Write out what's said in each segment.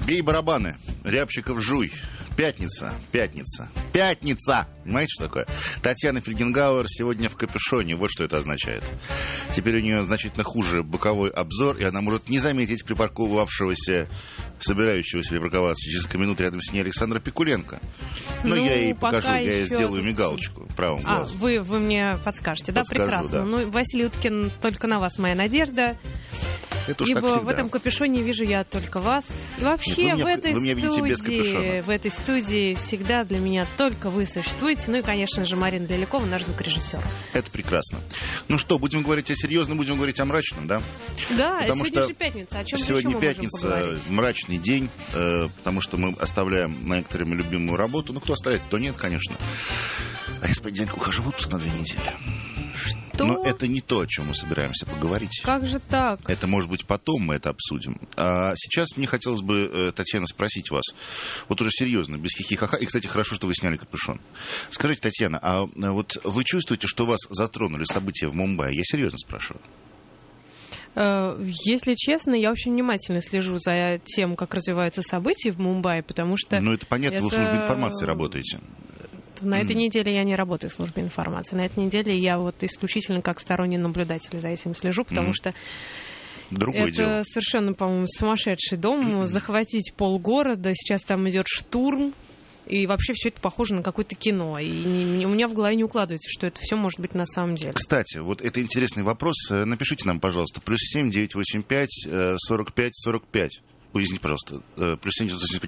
Бей барабаны, Рябчиков жуй. Пятница. Понимаете, что такое? Татьяна Фельгенгауэр сегодня в капюшоне. Вот что это означает. Теперь у нее значительно хуже боковой обзор, и она может не заметить собирающегося припарковаться через несколько минут рядом с ней Александра Пикуленко. Но я ей покажу, я ей сделаю мигалочку правым глазом. Вы мне подскажете, да? Подскажу, прекрасно. да. Ну, Василий Уткин, только на вас моя надежда. Это уж Ибо так всегда. в этом капюшоне вижу я только вас. И вообще Нет, вы меня видите без капюшона. в этой студии всегда для меня только вы существуете. Ну и, конечно же, Марина Лялякова, наш звукорежиссер. Это прекрасно. Ну что, будем говорить о серьезном, будем говорить о мрачном, да? Да, Потому сегодня что же пятница. О чем же сегодня еще мы пятница, можем поговорить? мрачный день, потому что мы оставляем на некоторыми любимую работу. Ну, кто оставляет, то нет, конечно. А я с понедельника ухожу в отпуск на 2 недели. Что? Но это не то, о чем мы собираемся поговорить. Как же так? Это, может быть, потом мы это обсудим. А сейчас мне хотелось бы, Татьяна, спросить вас, вот уже серьезно, без хихи-ха-ха, и, кстати, хорошо, что вы сняли капюшон. Скажите, Татьяна, а вот вы чувствуете, что вас затронули события в Мумбаи? Я серьезно спрашиваю. Если честно, я очень внимательно слежу за тем, как развиваются события в Мумбаи, потому что... Ну, это понятно, вы в службе информации работаете. На этой неделе я не работаю в службе информации. На этой неделе я вот исключительно как сторонний наблюдатель за этим слежу, потому что Другое это дело. совершенно, по-моему, сумасшедший дом. Захватить полгорода, сейчас там идет штурм. И вообще все это похоже на какое-то кино. И у меня в голове не укладывается, что это все может быть на самом деле. Кстати, вот это интересный вопрос. Напишите нам, пожалуйста, +7 985 45 45. Ой, извините, пожалуйста. +7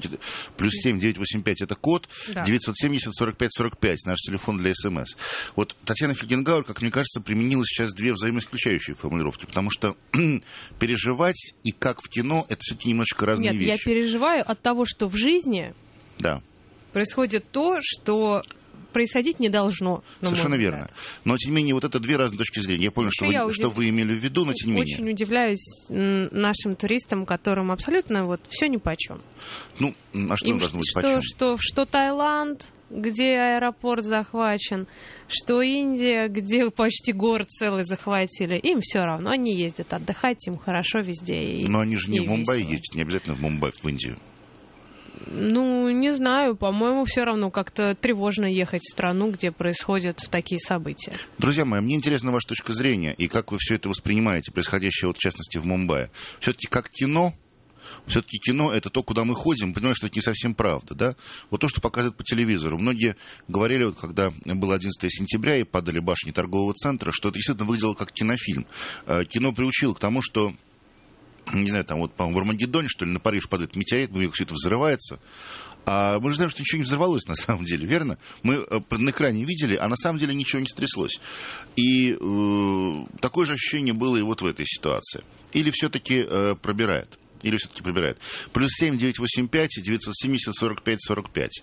985 это код, Да. 970 45 45 наш телефон для СМС. Вот Татьяна Фельгенгауэр, как мне кажется, применила сейчас две взаимоисключающие формулировки, потому что переживать и как в кино это все-таки немножечко разные Нет, вещи. я переживаю от того, что в жизни Да. происходит то, что происходить не должно. на мой Совершенно взгляд. верно. Но, тем не менее, вот это две разные точки зрения. Я понял, что вы имели в виду, но тем не менее. Очень удивляюсь нашим туристам, которым абсолютно вот все нипочем. Ну, а что им должно быть почем? Что Таиланд, где аэропорт захвачен, что Индия, где почти город целый захватили, им все равно. Они ездят отдыхать, им хорошо везде. Но они же не в Мумбаи весело. ездят, не обязательно в Мумбаи, в Индию. Ну, не знаю, по-моему, все равно как-то тревожно ехать в страну, где происходят такие события. Друзья мои, мне интересна ваша точка зрения, и как вы все это воспринимаете, происходящее, вот, в частности, в Мумбаи. Все-таки как кино, все-таки кино — это то, куда мы ходим, понимаете, что это не совсем правда, да? Вот то, что показывают по телевизору. Многие говорили, вот, когда было 11 сентября и падали башни торгового центра, что это действительно выглядело как кинофильм. Кино приучило к тому, что не знаю, там вот, по-моему, в Армагеддоне, что ли, на Париж падает метеорит, все это взрывается. А мы же знаем, что ничего не взорвалось на самом деле, верно? Мы на экране видели, а на самом деле ничего не стряслось. И такое же ощущение было и вот в этой ситуации. Или все-таки пробирает? +7 985 970 45 45.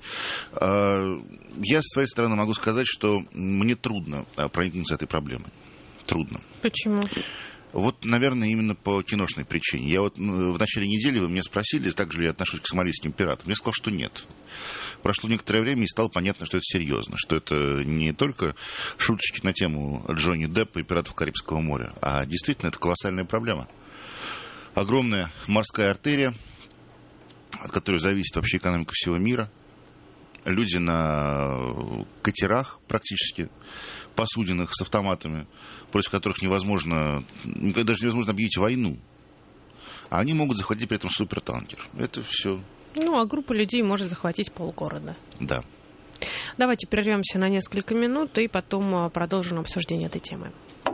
Я, с своей стороны, могу сказать, что мне трудно проникнуться этой проблемой. Трудно. Почему? Вот, наверное, именно по киношной причине. Я вот в начале недели вы меня спросили, так же ли я отношусь к «Сомалийским пиратам». Я сказал, что нет. Прошло некоторое время, и стало понятно, что это серьезно, что это не только шуточки на тему Джонни Деппа и «Пиратов Карибского моря», а действительно это колоссальная проблема. Огромная морская артерия, от которой зависит вообще экономика всего мира. Люди на катерах практически, посудинах с автоматами, против которых даже невозможно объявить войну. А они могут захватить при этом супертанкер. Это все. Ну, а группа людей может захватить полгорода. Да. Давайте прервемся на несколько минут и потом продолжим обсуждение этой темы.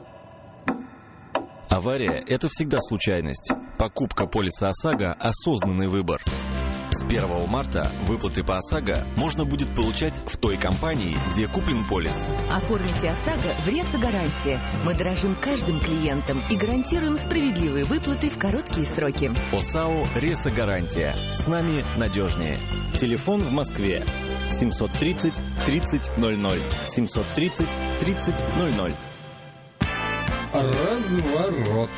Авария – это всегда случайность. Покупка полиса ОСАГО – осознанный выбор. С 1 марта выплаты по ОСАГО можно будет получать в той компании, где куплен полис. Оформите ОСАГО в Ресо-гарантия. Мы дорожим каждым клиентом и гарантируем справедливые выплаты в короткие сроки. ОСАО «Ресо-гарантия». С нами надежнее. Телефон в Москве 730 30 00. 730 30 00. Разворот.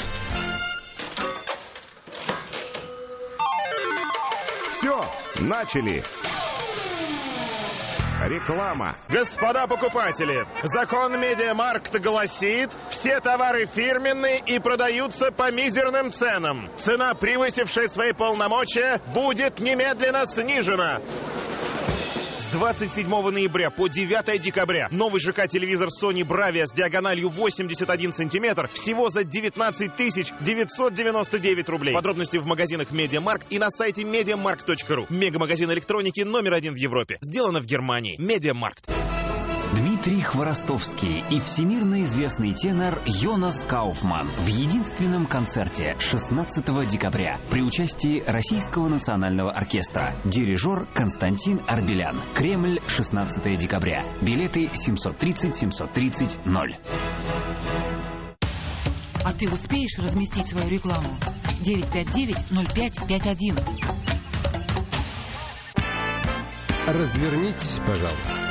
Все, начали. Реклама. Господа покупатели, закон Медиамаркт гласит, все товары фирменные и продаются по мизерным ценам. Цена, превысившая свои полномочия, будет немедленно снижена. С 27 ноября по 9 декабря новый ЖК-телевизор Sony Bravia с диагональю 81 сантиметр всего за 19 999 рублей. Подробности в магазинах Медиамаркт и на сайте mediamarkt.ru. Мегамагазин электроники номер 1 в Европе. Сделано в Германии. Медиамаркт. Дмитрий Хворостовский и всемирно известный тенор Йонас Кауфман в единственном концерте 16 декабря при участии Российского национального оркестра. Дирижер Константин Арбелян. Кремль, 16 декабря. Билеты 730-730-0. А ты успеешь разместить свою рекламу? 959-0551. Развернитесь, пожалуйста.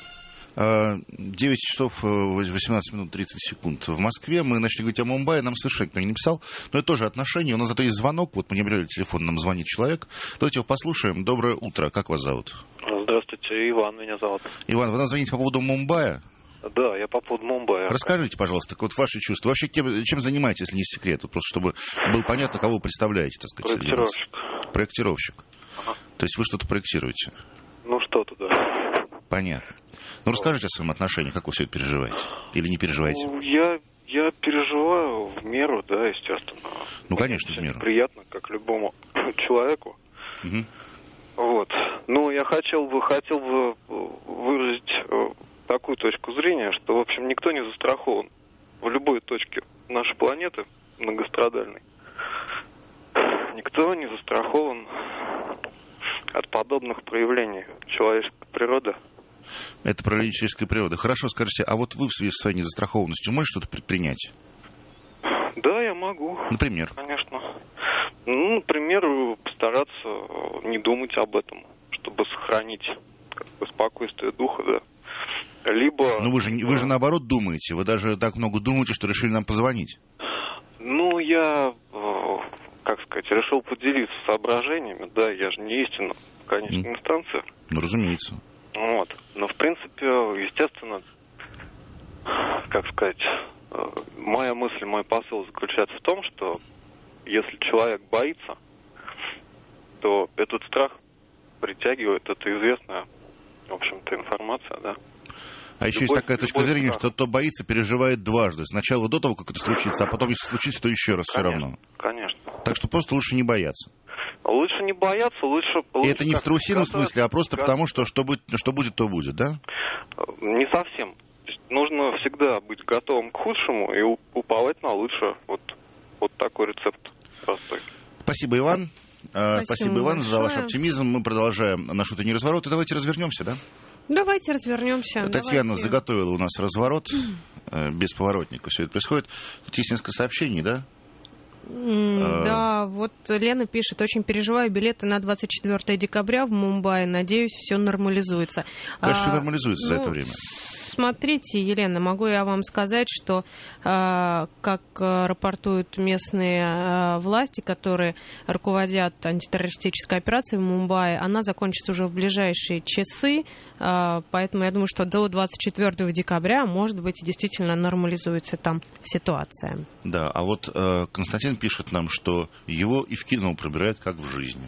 9 часов 18 минут 30 секунд в Москве. Мы начали говорить о Мумбаи, нам совершенно никто не написал. Но это тоже отношения. У нас зато есть звонок. Вот мы не брали телефон, нам звонит человек. Давайте его послушаем. Доброе утро. Как вас зовут? Здравствуйте, Иван меня зовут. Иван, вы нам звоните по поводу Мумбаи? Да, я по поводу Мумбаи. Расскажите, пожалуйста, вот ваши чувства. Вообще, чем занимаетесь, если не секрет? Вот просто чтобы было понятно, кого вы представляете, так сказать. Проектировщик. Проектировщик. Ага. То есть вы что-то проектируете? Ну, что-то, да. Понятно. Ну, расскажите о своем отношении, как вы все это переживаете? Или не переживаете? Ну, я переживаю в меру, да, естественно. Ну, конечно, в меру. Приятно, как любому человеку. Угу. Вот. Ну, я хотел бы выразить такую точку зрения, что, в общем, никто не застрахован в любой точке нашей планеты многострадальной. Никто не застрахован от подобных проявлений человеческой природы. Это проявление человеческой природы. Хорошо, скажите, а вот вы в связи со своей незастрахованностью можете что-то предпринять? Да, я могу. Например? Конечно. Ну, например, постараться не думать об этом, чтобы сохранить как бы спокойствие духа, да. Либо... Ну, вы же наоборот думаете. Вы даже так много думаете, что решили нам позвонить. Ну, я, как сказать, решил поделиться соображениями. Да, я же не истина в конечной инстанции. Ну, разумеется. Вот. Но, в принципе, естественно, как сказать, моя мысль, мой посыл заключается в том, что если человек боится, то этот страх притягивает, это известная, в общем-то, информация, да. А еще есть такая точка зрения, что кто боится, переживает дважды. Сначала до того, как это случится, а потом, если случится, то еще раз все равно. Конечно. Так что просто лучше не бояться. Лучше не бояться, лучше... И это не в страусином смысле, а просто потому, что будет, то будет, да? Не совсем. Нужно всегда быть готовым к худшему и уповать на лучшее. Вот такой рецепт простой. Спасибо, Иван. Спасибо, Иван, большое за ваш оптимизм. Мы продолжаем наш утренний разворот. И давайте развернемся, да? Давайте развернемся. Татьяна заготовила у нас разворот. Без поворотника все это происходит. Тут есть несколько сообщений, да? Да, вот Лена пишет: очень переживаю, билеты на 24 декабря в Мумбаи, надеюсь, все нормализуется. Конечно, нормализуется за это время. Смотрите, Елена, могу я вам сказать, что, как рапортуют местные власти, которые руководят антитеррористической операцией в Мумбаи, она закончится уже в ближайшие часы, поэтому я думаю, что до 24 декабря, может быть, действительно нормализуется там ситуация. Да, а вот Константин пишет нам, что его и в кино пробирает, как в жизни.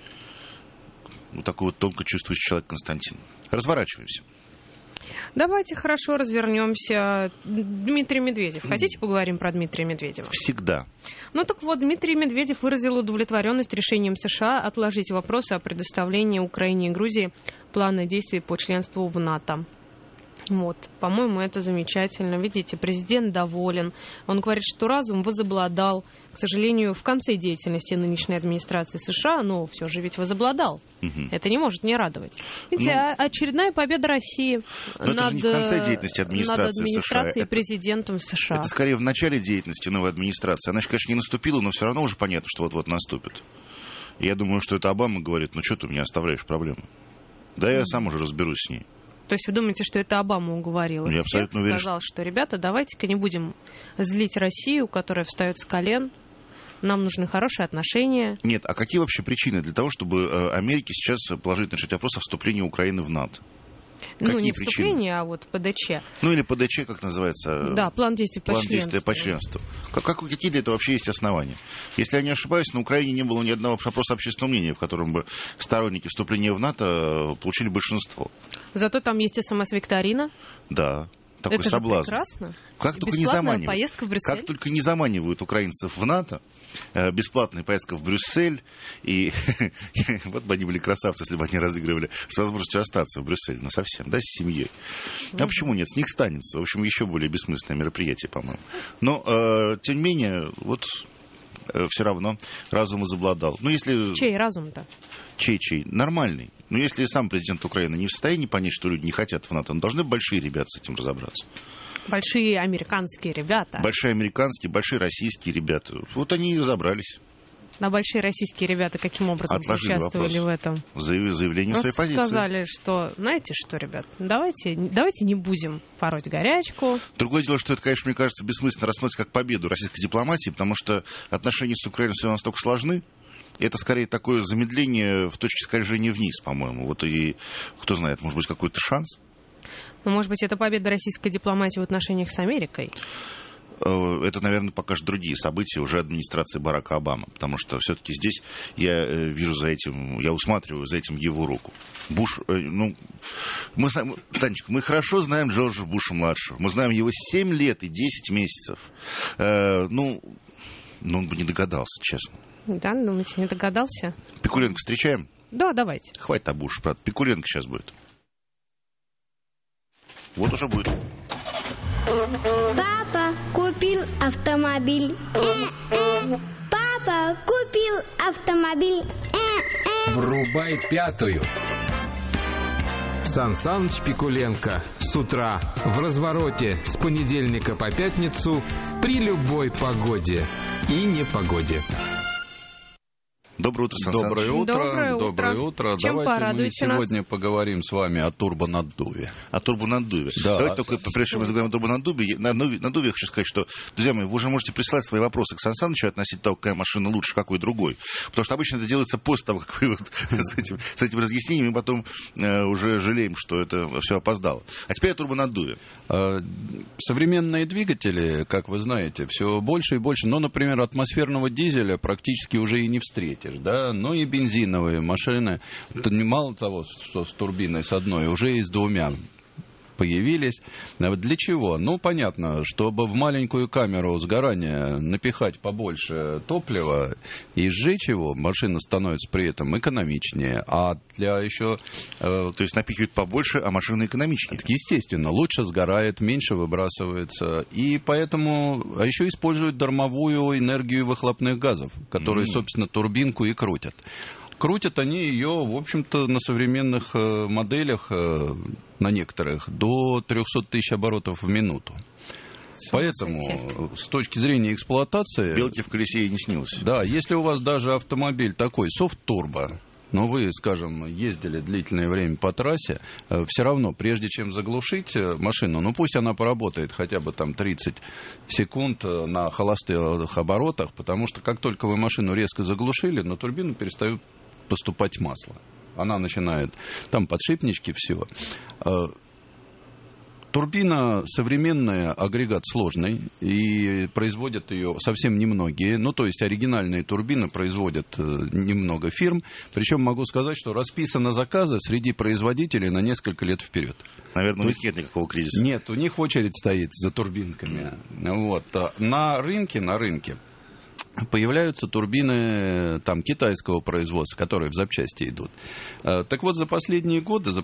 Вот такой вот тонко чувствующий человек Константин. Разворачиваемся. Давайте хорошо развернемся. Дмитрий Медведев. Хотите поговорим про Дмитрия Медведева? Всегда. Ну так вот, Дмитрий Медведев выразил удовлетворенность решением США отложить вопросы о предоставлении Украине и Грузии плана действий по членству в НАТО. Вот, по-моему, это замечательно. Видите, президент доволен. Он говорит, что разум возобладал. К сожалению, в конце деятельности нынешней администрации США, но все же ведь возобладал. Угу. Это не может не радовать. Видите, очередная победа России над, это же не в конце деятельности администрацией США. Это, президентом США. Это скорее в начале деятельности новой администрации. Она, конечно, не наступила, но все равно уже понятно, что вот-вот наступит. И я думаю, что это Обама говорит: ну что ты у меня оставляешь проблему? Да я сам уже разберусь с ней. То есть вы думаете, что это Обама уговорил? Я абсолютно уверен, сказал, что ребята, давайте-ка не будем злить Россию, которая встает с колен. Нам нужны хорошие отношения. Нет, а какие вообще причины для того, чтобы Америке сейчас положительно решить вопрос о вступлении Украины в НАТО? Ну, Какие не причины? вступление, а вот ПДЧ. Ну, или ПДЧ, как называется? Да, план действий по План членству. действия по членству. Какие для этого вообще есть основания? Если я не ошибаюсь, на Украине не было ни одного опроса общественного мнения, в котором бы сторонники вступления в НАТО получили большинство. Зато там есть СМС-викторина. Да. Такой Это соблазн. же прекрасно. Как только не Бесплатная заманивают. поездка в Брюссель. Как только не заманивают украинцев в НАТО, бесплатная поездка в Брюссель, и вот бы они были красавцы, если бы они разыгрывали с возможностью остаться в Брюсселе насовсем, да, с семьей. А почему нет? С них станется. В общем, еще более бессмысленное мероприятие, по-моему. Но, тем не менее, вот все равно разум возобладал. Ну, если... Чей разум-то? Чей? Нормальный. Но если сам президент Украины не в состоянии понять, что люди не хотят в НАТО, должны большие ребята с этим разобраться. Большие американские ребята. Большие американские, большие российские ребята. Вот они и разобрались. А большие российские ребята каким образом Отложили участвовали вопрос. в этом? Заявление Просто своей позиции. сказали, что, знаете что, ребят, давайте не будем пороть горячку. Другое дело, что это, конечно, мне кажется, бессмысленно рассматривать как победу российской дипломатии, потому что отношения с Украиной все настолько сложны. Это скорее такое замедление в точке скольжения вниз, по-моему. Вот и, кто знает, может быть, какой-то шанс. Ну, может быть, это победа российской дипломатии в отношениях с Америкой? Это, наверное, покажут другие события уже администрации Барака Обамы, потому что все-таки здесь я вижу за этим, я усматриваю за этим его руку. Буш, ну, мы знаем, Танечка, мы хорошо знаем Джорджа Буша-младшего, мы знаем его 7 лет и 10 месяцев. Ну, он бы не догадался, честно. Да, думаете, не догадался? Пикуленко встречаем? Да, давайте. Хватит о Буше, правда. Пикуленко сейчас будет. Вот уже будет. Папа купил автомобиль. Папа купил автомобиль. Врубай пятую. Сан Саныч Пикуленко с утра в развороте с понедельника по пятницу при любой погоде и непогоде. Доброе утро, Сан Саныч. Доброе утро. Чем Давайте мы порадуете сегодня нас? поговорим с вами о турбонаддуве. О турбонаддуве. Да. Давайте только, прежде чем мы заговорим о турбонаддуве, я хочу сказать, что, друзья мои, вы уже можете присылать свои вопросы к Сан Санычу относительно того, какая машина лучше, какой другой. Потому что обычно это делается после того, как вы вот с этим разъяснением, и потом уже жалеем, что это все опоздало. А теперь о турбонаддуве. Современные двигатели, как вы знаете, все больше и больше. Но, например, атмосферного дизеля практически уже и не встретишь. Да? Но и бензиновые машины, мало того, что с турбиной с одной, уже и с двумя появились. Для чего? Ну, понятно, чтобы в маленькую камеру сгорания напихать побольше топлива и сжечь его, машина становится при этом экономичнее. А для еще... То есть напихивают побольше, а машина экономичнее. Естественно, лучше сгорает, меньше выбрасывается. И поэтому... А еще используют дармовую энергию выхлопных газов, которые, собственно, турбинку и крутят. Крутят они ее, в общем-то, на современных моделях, на некоторых, до 300 тысяч оборотов в минуту. Поэтому, с точки зрения эксплуатации... Белки в колесе и не снилось. Да, если у вас даже автомобиль такой, софт-турбо, но вы, скажем, ездили длительное время по трассе, все равно, прежде чем заглушить машину, ну пусть она поработает хотя бы там 30 секунд на холостых оборотах, потому что как только вы машину резко заглушили, на турбину перестает поступать масло. Она начинает, там подшипнички, все. Турбина современная, агрегат сложный, и производят ее совсем немногие. Ну, то есть оригинальные турбины производят немного фирм. Причем могу сказать, что расписаны заказы среди производителей на несколько лет вперед. Наверное, у них нет никакого кризиса. Нет, у них очередь стоит за турбинками. Вот. На рынке появляются турбины там, китайского производства, которые в запчасти идут. Так вот, за последние годы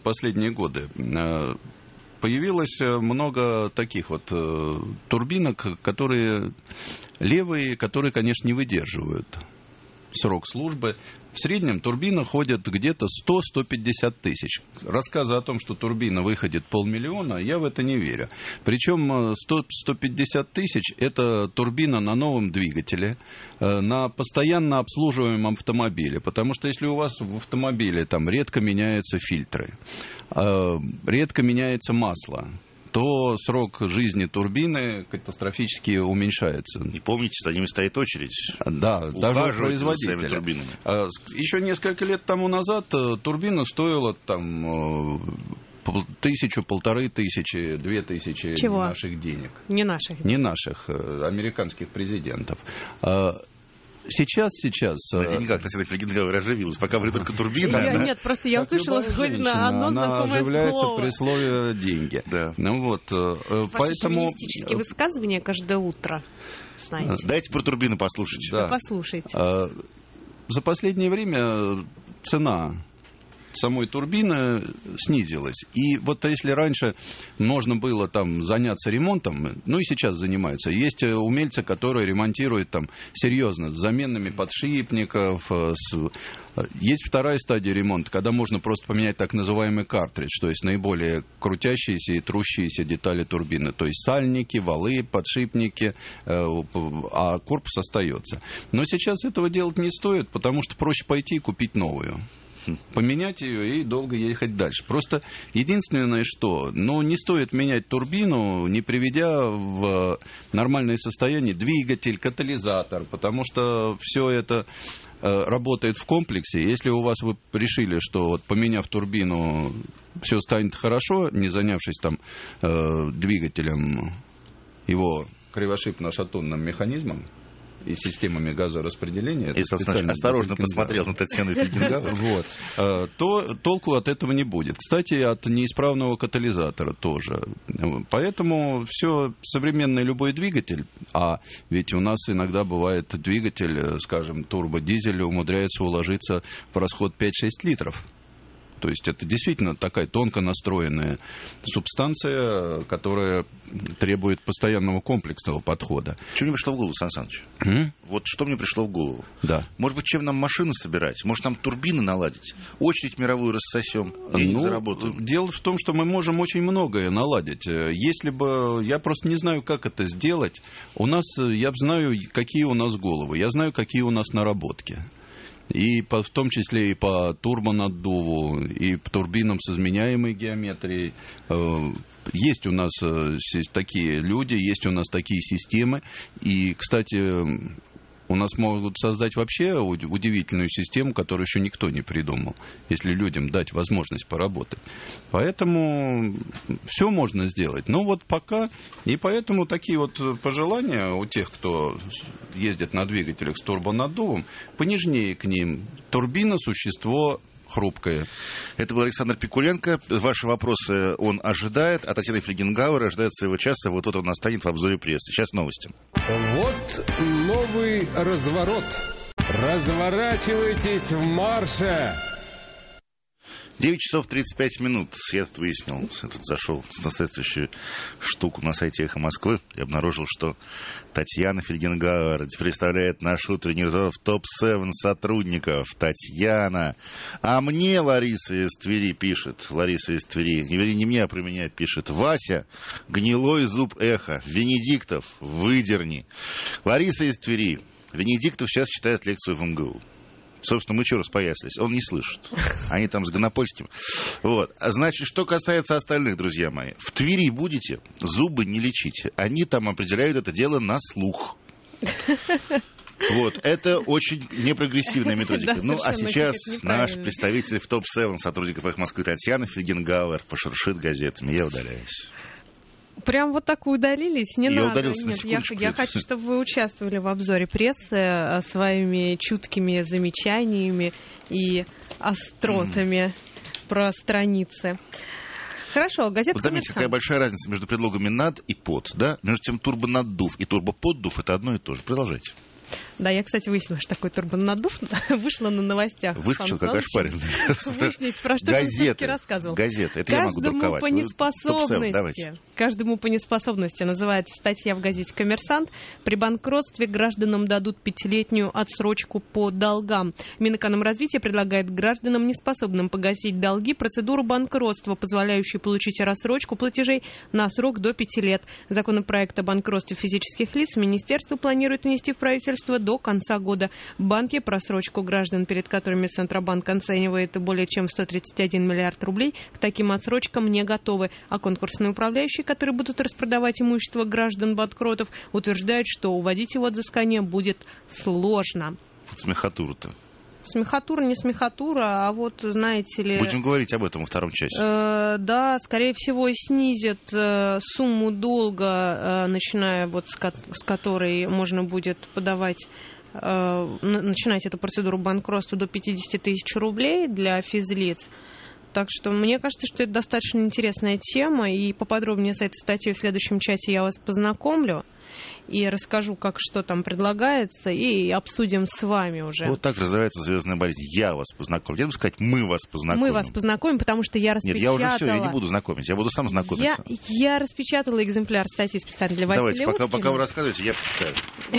появилось много таких вот турбинок, которые левые, которые, конечно, не выдерживают срок службы. В среднем турбина ходит где-то 100-150 тысяч. Рассказы о том, что турбина выходит 500 000, я в это не верю. Причем 100-150 тысяч – это турбина на новом двигателе, на постоянно обслуживаемом автомобиле. Потому что если у вас в автомобиле там редко меняются фильтры, редко меняется масло, то срок жизни турбины катастрофически уменьшается. И помните, за ними стоит очередь. Да, даже у производителя. Еще несколько лет тому назад турбина стоила там 1000, 1500, 2000 Чего? наших денег. Не наших. Не наших, американских президентов. Сейчас... Знаете, никак Татьяна Фельгенгауэр оживилась, пока были только турбины. Нет, просто я услышала хоть на одно знакомое слово. Она оживляется при слове «деньги». Да. Ну вот, Ваши шовинистические высказывания каждое утро, знаете. Дайте про турбины послушать. Да. Послушайте. За последнее время цена самой турбины снизилась. И вот если раньше можно было там заняться ремонтом, ну и сейчас занимаются. Есть умельцы, которые ремонтируют там серьезно, с заменами подшипников. Есть вторая стадия ремонта, когда можно просто поменять так называемый картридж, то есть наиболее крутящиеся и трущиеся детали турбины. То есть сальники, валы, подшипники, а корпус остается. Но сейчас этого делать не стоит, потому что проще пойти и купить новую. Поменять ее и долго ехать дальше. Просто единственное, что не стоит менять турбину, не приведя в нормальное состояние двигатель, катализатор, потому что все это работает в комплексе. Если у вас вы решили, что вот поменяв турбину, все станет хорошо, не занявшись там двигателем, его кривошипно-шатунным механизмом и системами газораспределения. Осторожно посмотрел на Татьяну Фельгенгауэр. Вот. То толку от этого не будет. Кстати, от неисправного катализатора тоже. Поэтому все современный любой двигатель, а ведь у нас иногда бывает двигатель, скажем, турбодизель умудряется уложиться в расход 5-6 литров. То есть это действительно такая тонко настроенная субстанция, которая требует постоянного комплексного подхода. Что мне пришло в голову, Сан Саныч? Вот что мне пришло в голову. Да. Может быть, чем нам машины собирать? Может, нам турбины наладить? Очередь мировую рассосем, денег заработаем? Дело в том, что мы можем очень многое наладить. Если бы... Я просто не знаю, как это сделать. Я знаю, какие у нас головы. Я знаю, какие у нас наработки. И в том числе и по турбонаддуву, и по турбинам с изменяемой геометрией. Есть у нас такие люди, есть у нас такие системы. И, кстати, у нас могут создать вообще удивительную систему, которую еще никто не придумал, если людям дать возможность поработать. Поэтому все можно сделать. Но вот пока... И поэтому такие вот пожелания у тех, кто ездит на двигателях с турбонаддувом, понежнее к ним. Турбина – существо хрупкое. Это был Александр Пикуленко. Ваши вопросы он ожидает, а Татьяна Фельгенгауэр ожидает своего часа. Вот он настанет в обзоре прессы. Сейчас новости. Вот новый разворот. Разворачивайтесь в марше. 9 часов 35 минут. Я тут выяснил, тут зашел на соответствующую штуку на сайте «Эхо Москвы» и обнаружил, что Татьяна Фельгенгауэр представляет наш утренний разговор в топ-7 сотрудников. Татьяна. А мне Лариса из Твери пишет. Лариса из Твери. Не мне, а про меня пишет. Вася, гнилой зуб Эхо. Венедиктов, выдерни. Лариса из Твери. Венедиктов сейчас читает лекцию в МГУ. Собственно, мы что распоясались? Он не слышит. Они там с Гонопольским. Вот. Значит, что касается остальных, друзья мои. В Твери будете, зубы не лечите. Они там определяют это дело на слух. Вот. Это очень непрогрессивная методика. Ну, а сейчас наш представитель в топ-7 сотрудников «Эхо Москвы» Татьяна Фельгенгауэр пошуршит газетами. Я удаляюсь. Прям вот так удалились? Не я надо. Удалился Нет, на я хочу, чтобы вы участвовали в обзоре прессы своими чуткими замечаниями и остротами про страницы. Хорошо, газета вот заметьте, какая большая разница между предлогами «над» и «под». Да? Между тем турбонаддув и турбоподдув – это одно и то же. Продолжайте. Да, я, кстати, выяснила, что такой турбонаддув вышла на новостях. Выскочил, как ошпаренный. Выяснить, про что он все-таки рассказывал. Газеты, это я могу друковать. Каждому по неспособности называется статья в газете «Коммерсант». При банкротстве гражданам дадут 5-летнюю отсрочку по долгам. Минэкономразвития предлагает гражданам, неспособным погасить долги, процедуру банкротства, позволяющую получить рассрочку платежей на срок до 5 лет. Законопроект о банкротстве физических лиц министерство планирует внести в правительство до конца года. Банки просрочку граждан, перед которыми Центробанк оценивает более чем 131 миллиард рублей, к таким отсрочкам не готовы. А конкурсные управляющие, которые будут распродавать имущество граждан-банкротов, утверждают, что уводить его от взыскания будет сложно. Вот смехотура-то. Смехатура, не смехатура, а вот, знаете ли... Будем говорить об этом во втором часе. Да, скорее всего, снизят сумму долга, начиная вот с которой можно будет подавать, начинать эту процедуру банкротства до 50 тысяч рублей для физлиц. Так что мне кажется, что это достаточно интересная тема, и поподробнее с этой статьей в следующем часе я вас познакомлю. И расскажу, как что там предлагается, и обсудим с вами уже. Вот так называется «Звездная болезнь». Я вас познакомлю. Я буду сказать, мы вас познакомим. Мы вас познакомим, потому что я распечатала... Нет, я уже все, я не буду знакомить, я буду сам знакомиться. Я распечатала экземпляр статьи специально для Василия Уткина. Давайте, пока вы рассказываете, я почитаю.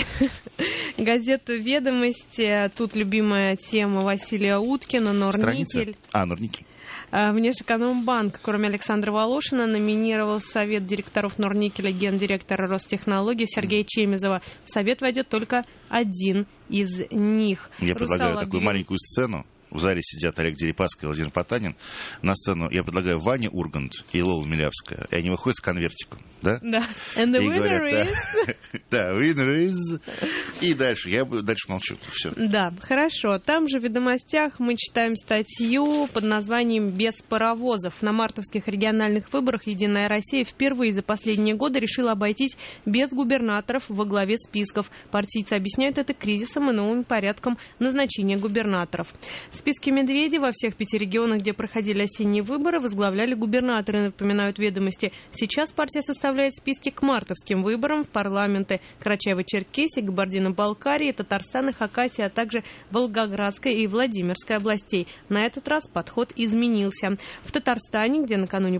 Газета «Ведомости». Тут любимая тема Василия Уткина, Норникель. Норникель. Внешэкономбанк, кроме Александра Волошина, номинировал в Совет директоров Норникеля гендиректора Ростехнологий Сергея Чемезова. В Совет войдет только один из них. Я предлагаю такую маленькую сцену. В зале сидят Олег Дерипаска и Владимир Потанин. На сцену я предлагаю Ваня Ургант и Лола Милявская. И они выходят с конвертиком, да? Да. And the winner is... Да, winner is... И дальше. Я дальше молчу. Все. Да, хорошо. Там же в «Ведомостях» мы читаем статью под названием «Без паровозов». На мартовских региональных выборах «Единая Россия» впервые за последние годы решила обойтись без губернаторов во главе списков. Партийцы объясняют это кризисом и новым порядком назначения губернаторов. Списки Медведева во всех 5 регионах, где проходили осенние выборы, возглавляли губернаторы, напоминают «Ведомости». Сейчас партия составляет списки к мартовским выборам в парламенты Карачаево-Черкесии, Кабардино-Балкарии, Татарстана, Хакасии, а также Волгоградской и Владимирской областей. На этот раз подход изменился. В Татарстане, где накануне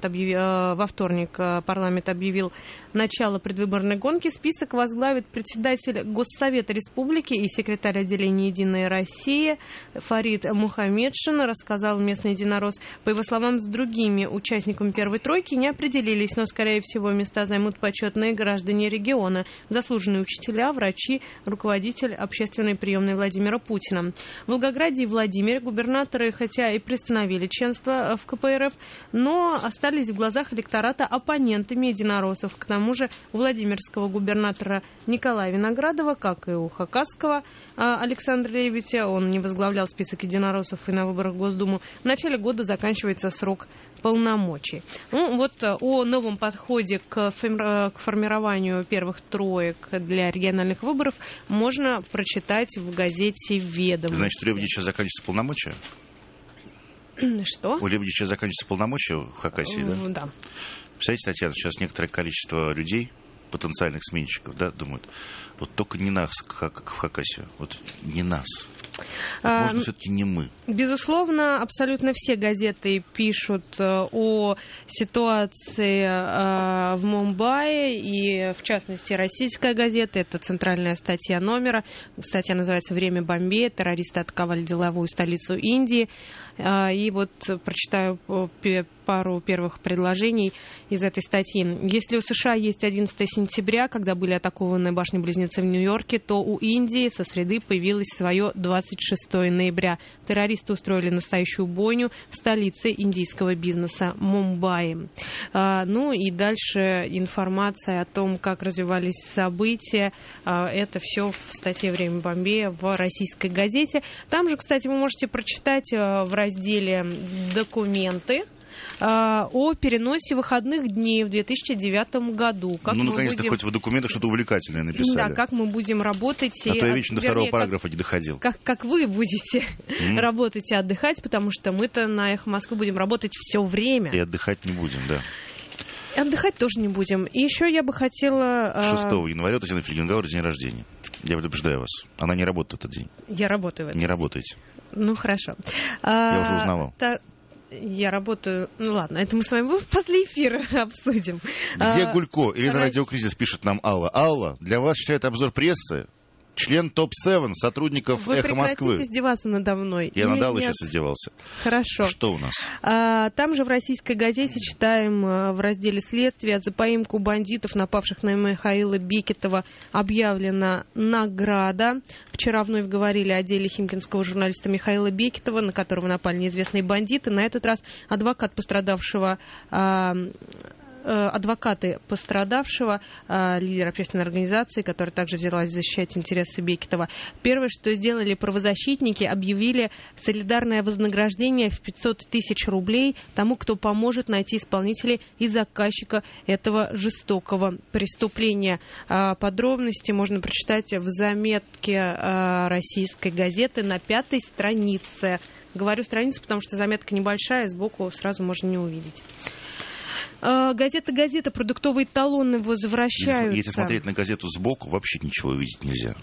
во вторник парламент объявил начало предвыборной гонки, список возглавит председатель Госсовета Республики и секретарь отделения «Единая Россия» Фарид Мухаммедшин, рассказал местный единорос. По его словам, с другими участниками первой тройки не определились, но, скорее всего, места займут почетные граждане региона, заслуженные учителя, врачи, руководитель общественной приемной Владимира Путина. В Волгограде и Владимире губернаторы, хотя и приостановили членство в КПРФ, но остались в глазах электората оппонентами единороссов. К тому же у владимирского губернатора Николая Виноградова, как и у хакасского Александра Лебедя, он не возглавлял список единороссов и на выборах в Госдуму, в начале года заканчивается срок полномочий. Ну, вот о новом подходе к формированию первых троек для региональных выборов можно прочитать в газете «Ведомости». Значит, у Лебедя сейчас заканчивается полномочия? Что? У Лебедя сейчас заканчивается полномочия в Хакасии, да? Да. Представляете, Татьяна, сейчас некоторое количество людей, потенциальных сменщиков, да, думают, вот только не нас, как в Хакасии, вот не нас. Можно все-таки не мы. Безусловно, абсолютно все газеты пишут о ситуации в Мумбаи, и в частности российская газета, это центральная статья номера. Статья называется «Время Бомбея. Террористы атаковали деловую столицу Индии». И вот прочитаю пару первых предложений из этой статьи. Если у США есть 11 сентября, когда были атакованы башни-близнецы в Нью-Йорке, то у Индии со среды появилось свое 26 ноября. Террористы устроили настоящую бойню в столице индийского бизнеса Мумбаи. Ну и дальше информация о том, как развивались события. Это все в статье «Время Бомбея» в российской газете. Там же, кстати, вы можете прочитать в разделе «Документы» о переносе выходных дней в 2009 году. Как наконец-то хоть в документах что-то увлекательное написали. Да, как мы будем работать. А то я вечно до второго параграфа не доходил. Как вы будете работать и отдыхать, потому что мы-то на «Эхо Москвы» будем работать все время. И отдыхать не будем, да. Отдыхать тоже не будем. И еще я бы хотела... 6 января у Татьяны Фельгенгауэр день рождения. Я предупреждаю вас. Она не работает в этот день. Я работаю в этот день. Не работаете. Ну, хорошо. Я уже узнавал. Я работаю... Ну, ладно, это мы с вами после эфира обсудим. Где Гулько? Или на Радиокризис пишет нам Алла. Алла, для вас читает обзор прессы член топ-7 сотрудников «Эхо Москвы». Вы прекратите издеваться надо мной. Я над Аллой сейчас издевался. Хорошо. Что у нас? Там же в российской газете читаем в разделе «Следствие». За поимку бандитов, напавших на Михаила Бекетова, объявлена награда. Вчера вновь говорили о деле химкинского журналиста Михаила Бекетова, на которого напали неизвестные бандиты. На этот раз адвокат пострадавшего адвокаты пострадавшего, лидер общественной организации, которая также взялась защищать интересы Бекетова. Первое, что сделали правозащитники, объявили солидарное вознаграждение в 500 тысяч рублей тому, кто поможет найти исполнителей и заказчика этого жестокого преступления. Подробности можно прочитать в заметке российской газеты на 5-й странице. Говорю страницу, потому что заметка небольшая, сбоку сразу можно не увидеть. Газета. Продуктовые талоны возвращаются. Если смотреть на газету сбоку, вообще ничего увидеть нельзя.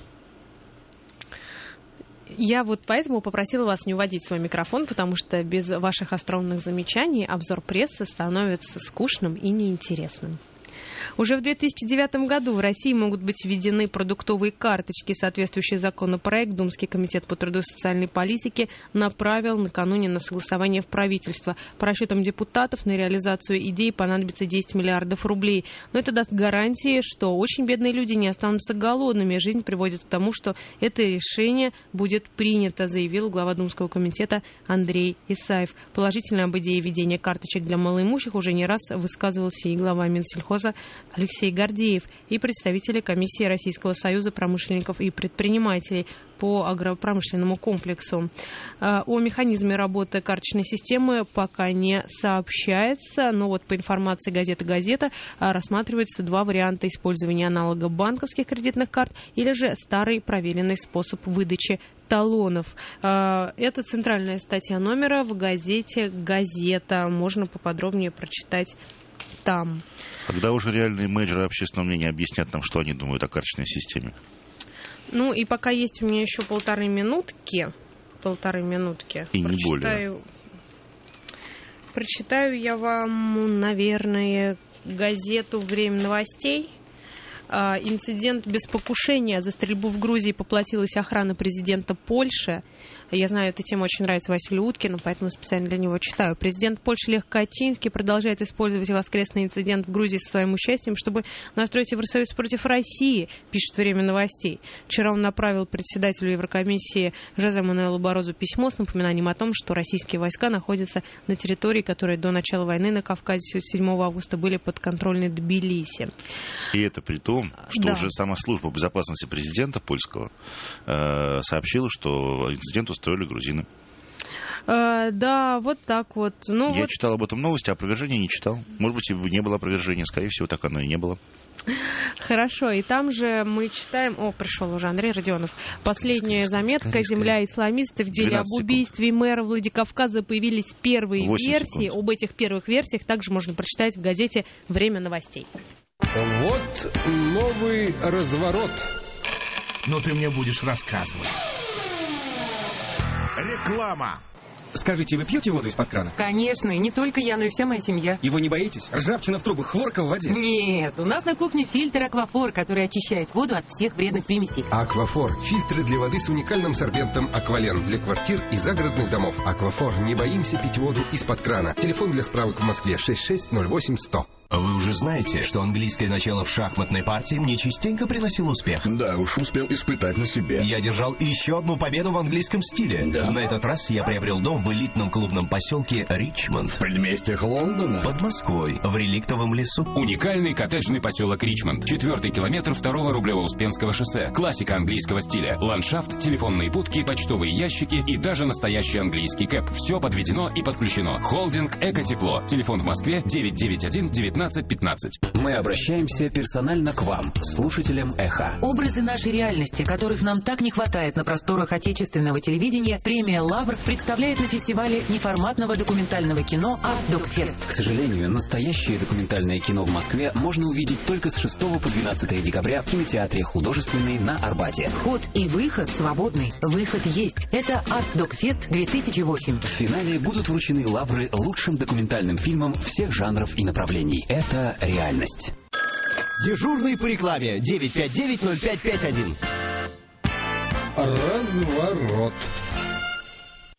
Я вот поэтому попросила вас не уводить свой микрофон, потому что без ваших остроумных замечаний обзор прессы становится скучным и неинтересным. Уже в 2009 году в России могут быть введены продуктовые карточки. Соответствующий законопроект Думский комитет по труду и социальной политике направил накануне на согласование в правительство. По расчетам депутатов, на реализацию идеи понадобится 10 миллиардов рублей. Но это даст гарантии, что очень бедные люди не останутся голодными. Жизнь приводит к тому, что это решение будет принято, заявил глава Думского комитета Андрей Исаев. Положительно об идее введения карточек для малоимущих уже не раз высказывался и глава Минсельхоза Алексей Гордеев и представители комиссии Российского союза промышленников и предпринимателей по агропромышленному комплексу. О механизме работы карточной системы пока не сообщается, но вот по информации газета рассматриваются два варианта использования аналога банковских кредитных карт или же старый проверенный способ выдачи талонов. Это центральная статья номера в газете «Газета». Можно поподробнее прочитать там. Когда уже реальные менеджеры общественного мнения объяснят нам, что они думают о карточной системе? Ну и пока есть у меня еще полторы минутки, и не более. Прочитаю я вам, наверное, газету «Время новостей». Инцидент без покушения. За стрельбу в Грузии поплатилась охрана президента Польши. Я знаю, эта тема очень нравится Василию Уткину, поэтому специально для него читаю. Президент Польши Лех Качинский продолжает использовать воскресный инцидент в Грузии со своим участием, чтобы настроить Евросоюз против России, пишет «Время новостей». Вчера он направил председателю Еврокомиссии Жозе Мануэлу Барозу письмо с напоминанием о том, что российские войска находятся на территории, которые до начала войны на Кавказе 7 августа были подконтрольны Тбилиси. И это при том, что уже сама служба безопасности президента польского сообщила, что инцидент устроили грузины. Да, вот так вот. Я читал об этом новости, а опровержения не читал. Может быть, и не было опровержения. Скорее всего, так оно и не было. Хорошо, и там же мы читаем... пришел уже Андрей Родионов. Последняя заметка. Земля исламисты. В деле об убийстве мэра Владикавказа появились первые версии. Об этих первых версиях также можно прочитать в газете «Время новостей». Вот новый разворот. Но ты мне будешь рассказывать. Реклама. Скажите, вы пьете воду из-под крана? Конечно, и не только я, но и вся моя семья. И вы не боитесь? Ржавчина в трубах, хлорка в воде? Нет, у нас на кухне фильтр Аквафор, который очищает воду от всех вредных примесей. Аквафор – фильтры для воды с уникальным сорбентом Аквален для квартир и загородных домов. Аквафор. Не боимся пить воду из-под крана. Телефон для справок в Москве 6608100. Вы уже знаете, что английское начало в шахматной партии мне частенько приносило успех. Да, уж успел испытать на себе. Я держал еще одну победу в английском стиле. Да. На этот раз я приобрел дом в элитном клубном поселке Ричмонд. В предместьях Лондона. Под Москвой, в реликтовом лесу. Уникальный коттеджный поселок Ричмонд. 4-й километр 2-го Рублево-Успенского шоссе. Классика английского стиля. Ландшафт, телефонные будки, почтовые ящики и даже настоящий английский кэп. Все подведено и подключено. Холдинг «Экотепло». Телефон в Москве 991-1915. Мы обращаемся персонально к вам, слушателям «Эхо». Образы нашей реальности, которых нам так не хватает на просторах отечественного телевидения, премия «Лавр» представляет на фестивале неформатного документального кино «Артдокфест». К сожалению, настоящее документальное кино в Москве можно увидеть только с 6 по 12 декабря в кинотеатре «Художественный» на Арбате. Вход и выход свободный. Выход есть. Это «Артдокфест 2008». В финале будут вручены лавры лучшим документальным фильмам всех жанров и направлений. Это реальность. Дежурный по рекламе 959-0551. Разворот.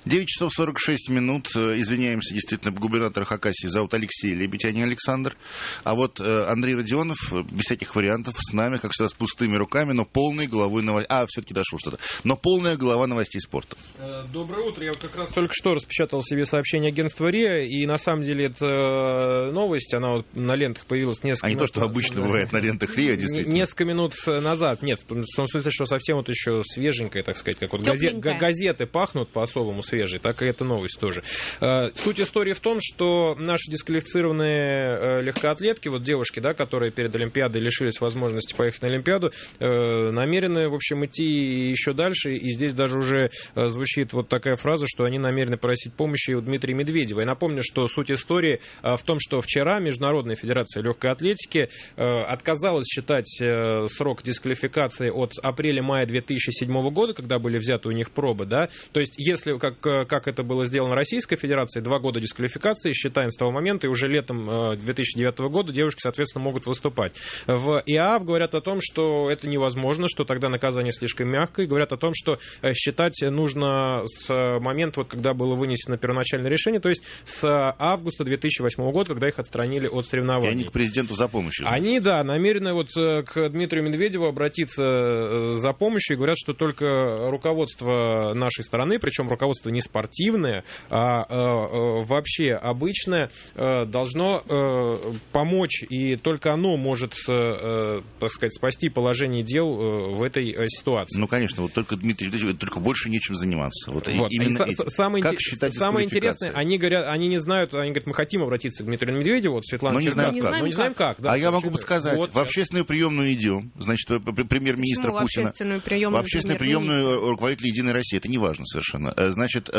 9 часов 46 минут. Извиняемся, действительно, губернатор Хакасии зовут Алексей Лебедь, а не Александр. А вот Андрей Родионов, без всяких вариантов, с нами, как всегда, с пустыми руками, но полной головой новостей. Все-таки дошло что-то. Но полная голова новостей спорта. Доброе утро. Я вот как раз только что распечатал себе сообщение агентства РИА, и на самом деле это новость, она вот на лентах появилась несколько минут. А не то, что обычно бывает на лентах РИА, действительно. Несколько минут назад. Нет, в том смысле, что совсем вот еще свеженькая, так сказать, как вот газеты пахнут по-особому свежие, так и эта новость тоже. Суть истории в том, что наши дисквалифицированные легкоатлетки, вот девушки, да, которые перед Олимпиадой лишились возможности поехать на Олимпиаду, намерены, в общем, идти еще дальше, и здесь даже уже звучит вот такая фраза, что они намерены просить помощи у Дмитрия Медведева. Я напомню, что суть истории в том, что вчера Международная федерация легкой атлетики отказалась считать срок дисквалификации от апреля-мая 2007 года, когда были взяты у них пробы, да, то есть если, как это было сделано Российской Федерацией, 2 года дисквалификации, считаем с того момента, и уже летом 2009 года девушки, соответственно, могут выступать. В ИААФ говорят о том, что это невозможно, что тогда наказание слишком мягкое, и говорят о том, что считать нужно с момента, вот, когда было вынесено первоначальное решение, то есть с августа 2008 года, когда их отстранили от соревнований. И они к президенту за помощью. Они, да, намерены вот к Дмитрию Медведеву обратиться за помощью, и говорят, что только руководство нашей страны, причем руководство не спортивное, а вообще обычное, должно помочь, и только оно может, так сказать, спасти положение дел в этой ситуации. Ну, конечно, вот только Дмитрий Медведев, только больше нечем заниматься. Вот именно самое интересное, они говорят, они не знают, они говорят, мы хотим обратиться к Дмитрию Медведеву, вот Светлана Черкасова, но не знаем как. Да, я могу подсказать, вот, в общественную приемную идем, значит, премьер-министра Путина, в общественную приемную руководителя Единой России, это не важно совершенно. Значит,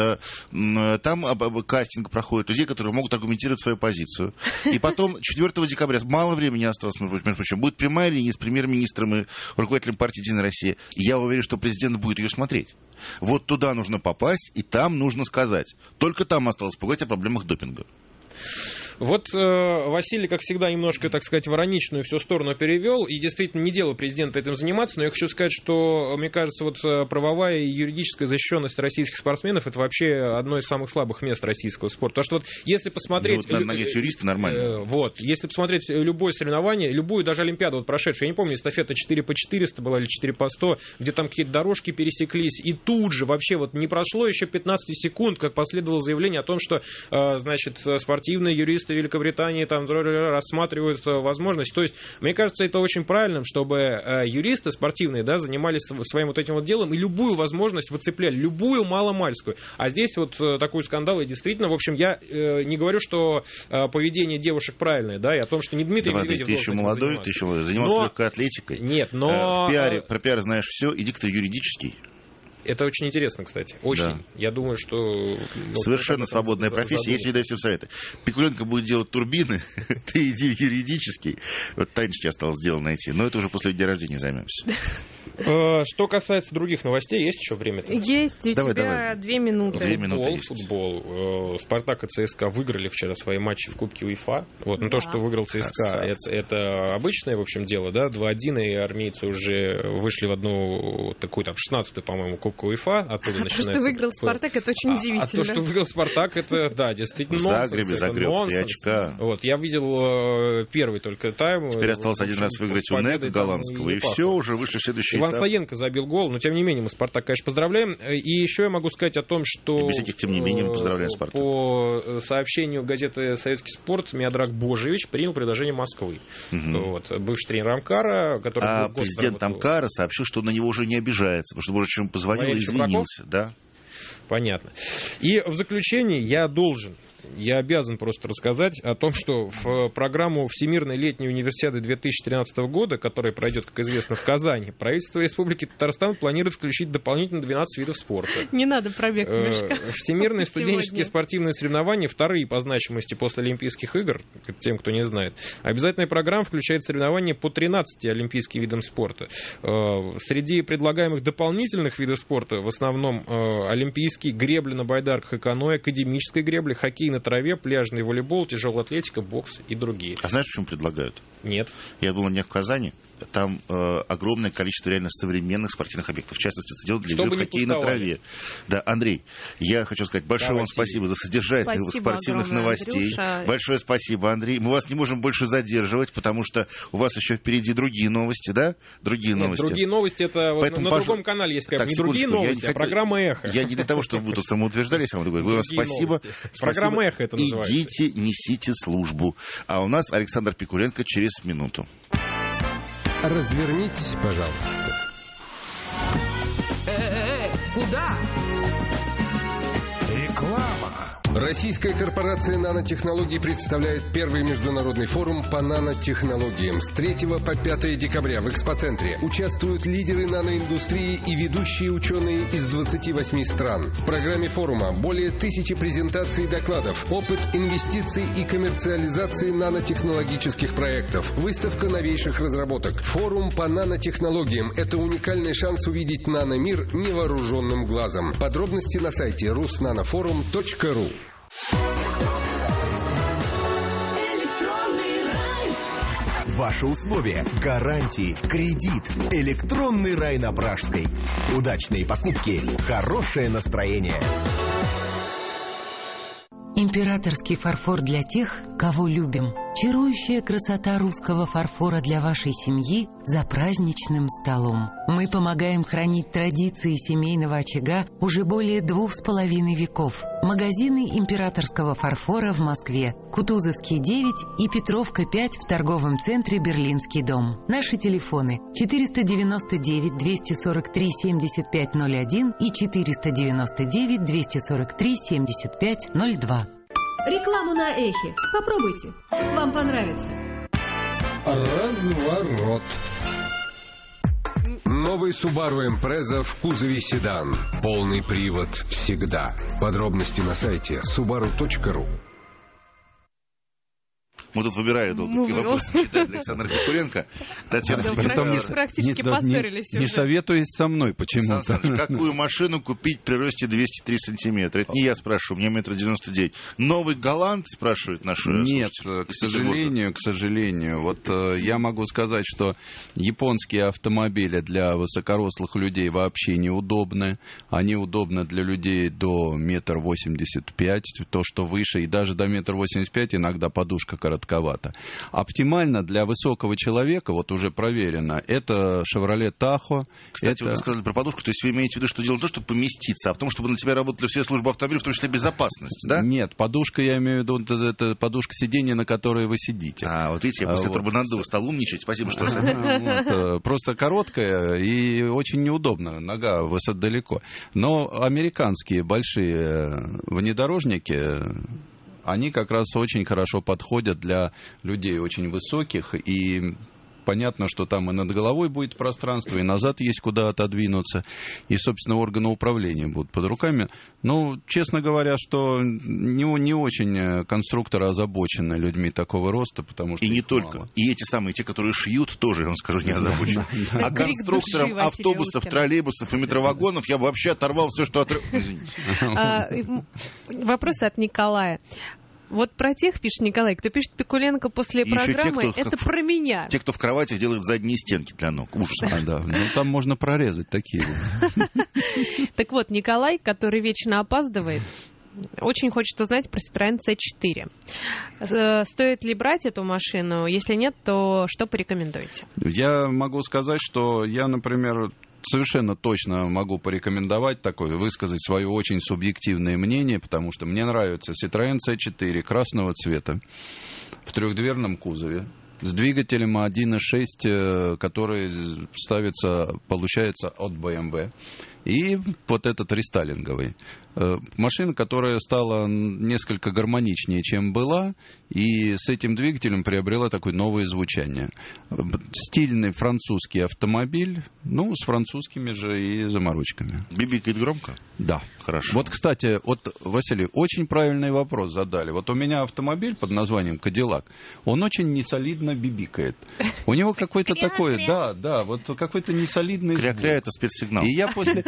там кастинг проходит людей, которые могут аргументировать свою позицию. И потом 4 декабря, мало времени осталось, между прочим, будет прямая линия с премьер-министром и руководителем партии Единая Россия. И я уверен, что президент будет ее смотреть. Вот туда нужно попасть, и там нужно сказать. Только там осталось пугать о проблемах допинга. Вот Василий, как всегда, немножко, так сказать, в ироничную всю сторону перевел, и действительно не дело президента этим заниматься, но я хочу сказать, что, мне кажется, вот правовая и юридическая защищенность российских спортсменов — это вообще одно из самых слабых мест российского спорта. Потому что вот если посмотреть... Ну, вот, нанять юриста нормально. Вот, если посмотреть любое соревнование, любую даже Олимпиаду вот прошедшую, я не помню, эстафета 4 по 400 была или 4 по 100, где там какие-то дорожки пересеклись, и тут же вообще вот не прошло еще 15 секунд, как последовало заявление о том, что, значит, спортивные юристы Великобритании там рассматривают возможность. То есть, мне кажется, это очень правильным, чтобы юристы спортивные, да, занимались своим вот этим вот делом и любую возможность выцепляли, любую маломальскую. А здесь вот такой скандал, и действительно, в общем, я не говорю, что поведение девушек правильное, да, и о том, что не Дмитрий Медведев ты еще молодой, ты еще занимался легкой атлетикой. Нет, но... Про пиар знаешь все, иди-ка ты юридический. Это очень интересно, кстати. Очень. Да. Я думаю, что... Совершенно свободная профессия. Если дать все советы. Пикуленко будет делать турбины, ты иди в юридический. Вот Танечке осталось дело найти. Но это уже после дня рождения займемся. Что касается других новостей, есть еще время-то? Есть. У тебя 2 минуты. 2 минуты есть. Футбол. Спартак и ЦСКА выиграли вчера свои матчи в Кубке УЕФА. Вот. Но то, что выиграл ЦСКА, это обычное, в общем, дело, да? 2-1, и армейцы уже вышли в одну такую, там, 16-ю, по-моему, Кубку УЕФА. Оттуда начинается... То, что выиграл Спартак, это очень удивительно. А то, что выиграл Спартак, это, да, действительно нонсенс. Загреб 3 очка. Вот. Я видел первый только тайм. Теперь осталось один раз выиграть у НЭК голландского, и все, уже вышли в следующий этап. Иван Саенко забил гол, но тем не менее мы Спартак, конечно, поздравляем. И еще я могу сказать о том, что... И без этих, тем не менее, мы поздравляем Спартак. По сообщению газеты «Советский спорт» Миодраг Божевич принял предложение Москвы. Вот. Бывший тренер Амкара, который... президент Амкара сообщил, что на него уже не обижается, потому что, может, ему позвонил и извинился. Да. Понятно. И в заключение я обязан просто рассказать о том, что в программу Всемирной летней универсиады 2013 года, которая пройдет, как известно, в Казани, правительство Республики Татарстан планирует включить дополнительно 12 видов спорта. Не надо пробег мешка. Всемирные студенческие спортивные соревнования, вторые по значимости после Олимпийских игр, тем, кто не знает. Обязательная программа включает соревнования по 13 олимпийским видам спорта. Среди предлагаемых дополнительных видов спорта в основном олимпийский, гребля на байдарках и каноэ, академическая гребля, хоккей на траве, пляжный волейбол, тяжелая атлетика, бокс и другие. А знаешь, почему предлагают? Нет. Я был на днях в Казани, там огромное количество реально современных спортивных объектов. В частности, стадион для игры в хоккей на траве. Да, Андрей, я хочу сказать большое вам спасибо за содержание спортивных новостей. Андрюша. Большое спасибо, Андрей. Мы вас не можем больше задерживать, потому что у вас еще впереди другие новости, да? Другие новости, это вот на другом канале есть. Не другие новости, а программа «Эхо». Я не для того, чтобы вы тут самоутверждались, я вам говорю, спасибо. Программа «Эхо» это называется. Идите, несите службу. А у нас Александр Пикуленко через минуту. Развернитесь, пожалуйста. Куда? Реклама. Российская корпорация нанотехнологий представляет первый международный форум по нанотехнологиям с 3 по 5 декабря в экспоцентре. Участвуют лидеры наноиндустрии и ведущие ученые из 28 стран. В программе форума более 1000 презентаций и докладов, опыт инвестиций и коммерциализации нанотехнологических проектов, выставка новейших разработок. Форум по нанотехнологиям – это уникальный шанс увидеть наномир невооруженным глазом. Подробности на сайте rusnanoforum.ru. Ваши условия, гарантии, кредит. Электронный рай на Пражской. Удачные покупки, хорошее настроение. Императорский фарфор для тех, кого любим. Чарующая красота русского фарфора для вашей семьи за праздничным столом. Мы помогаем хранить традиции семейного очага уже более 2,5 веков. Магазины императорского фарфора в Москве. Кутузовский 9 и Петровка 5 в торговом центре Берлинский дом. Наши телефоны 499 243 7501 и 499 243 7502. Рекламу на Эхе. Попробуйте. Вам понравится. Разворот. Новый Subaru Impreza в кузове седан. Полный привод всегда. Подробности на сайте subaru.ru. Мы тут выбирали долго, какие вопросы читает Александр Пикуленко. Татьяна практически поссорились уже. Не советуюсь со мной почему-то. Какую машину купить при росте 203 сантиметра? Это не я спрашиваю, мне 1,99 м. Новый Голланд, спрашивает наш Нет, к сожалению. Вот я могу сказать, что японские автомобили для высокорослых людей вообще неудобны. Они удобны для людей до 1,85 м, то, что выше, и даже до 1,85 м иногда подушка коротковата. Оптимально для высокого человека, вот уже проверено, это Chevrolet Tahoe. Кстати, вы сказали про подушку, то есть вы имеете в виду, что дело не то, чтобы поместиться, а в том, чтобы на тебя работали все службы автомобиля, в том числе безопасность, да? Нет, подушка, я имею в виду, это подушка сидения, на которой вы сидите. Вот видите, я после турбонаддува стал умничать, спасибо, что с этим. Просто короткая и очень неудобно, нога высоко далеко. Но американские большие внедорожники, они как раз очень хорошо подходят для людей очень высоких, и понятно, что там и над головой будет пространство, и назад есть куда отодвинуться, и, собственно, органы управления будут под руками. Но, честно говоря, что не очень конструкторы озабочены людьми такого роста, потому что... И не только. Мало. И эти самые, те, которые шьют, тоже, я вам скажу, не озабочены. А конструкторам автобусов, троллейбусов и метровагонов я бы вообще оторвал все, что отрывал. Извините. Вопрос от Николая. Вот про тех, пишет Николай, кто пишет Пикуленко после программы, это про меня. Те, кто в кроватях делают задние стенки для ног. Ужас. Да. Ну, там можно прорезать такие. Так вот, Николай, который вечно опаздывает, очень хочет узнать про Citroёn C4. Стоит ли брать эту машину? Если нет, то что порекомендуете? Я могу сказать, что я, например, совершенно точно могу порекомендовать такое, высказать свое очень субъективное мнение, потому что мне нравится Citroёn C4 красного цвета в трехдверном кузове с двигателем 1.6, который получается от BMW. И вот этот рестайлинговый. Машина, которая стала несколько гармоничнее, чем была, и с этим двигателем приобрела такое новое звучание. Стильный французский автомобиль, с французскими же и заморочками. Бибикает громко? Да. Хорошо. Вот, кстати, Василий, очень правильный вопрос задали. Вот у меня автомобиль под названием Кадиллак, он очень несолидно бибикает. У него какой-то такой, вот какой-то несолидный звук. Кря-кря — это спецсигнал. И я после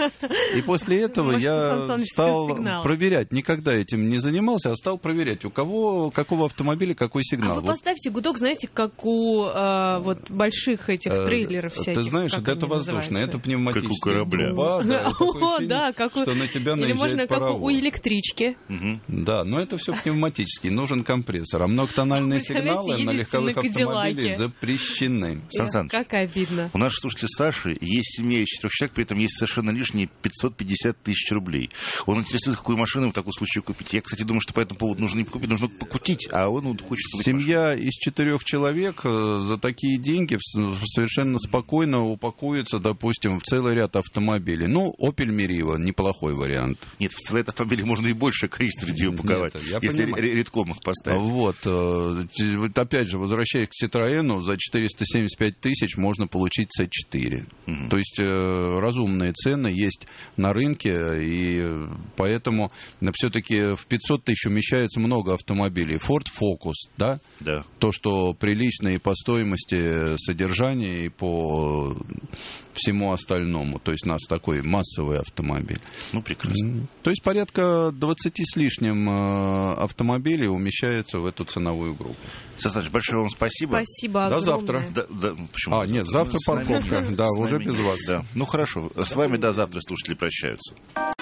И после этого я стал проверять. Никогда этим не занимался, а стал проверять, у кого, какого автомобиля какой сигнал. А вы поставьте гудок, знаете, как у вот больших этих трейлеров всяких. Ты знаешь, это воздушное, это пневматический. Как у корабля. Да, как у... Что на тебя или можно паровоз. как у электрички. Да, но это все пневматический, нужен компрессор. А многотональные сигналы на легковых автомобилях запрещены. Как обидно. У нашего слушателя Саши есть семья из 4 человек, при этом есть совершенно лишние 550 тысяч рублей. Он интересует, какую машину в таком случае купить. Я, кстати, думаю, что по этому поводу нужно не купить, нужно покутить, а он хочет купить Семья машину. из 4 человек за такие деньги совершенно спокойно упакуется, допустим, в целый ряд автомобилей. Ну, Opel Meriva, неплохой вариант. Нет, в целый ряд автомобилей можно и большее количество людей упаковать, если редком их поставить. Вот, опять же, возвращаясь к Citroёn, за 475 тысяч можно получить C4. То есть разумные цены есть на рынке, и поэтому все-таки в 500 тысяч умещается много автомобилей. Ford Focus, да? Да. То, что прилично и по стоимости содержания, и по всему остальному. То есть у нас такой массовый автомобиль. Ну, прекрасно. То есть порядка 20 с лишним автомобилей умещается в эту ценовую группу. Сасач, большое вам спасибо. Спасибо До огромное. завтра. Почему? Нет, завтра парковка. Да, уже без вас. Да. Ну, хорошо. С вами до завтра слушатели прощаются.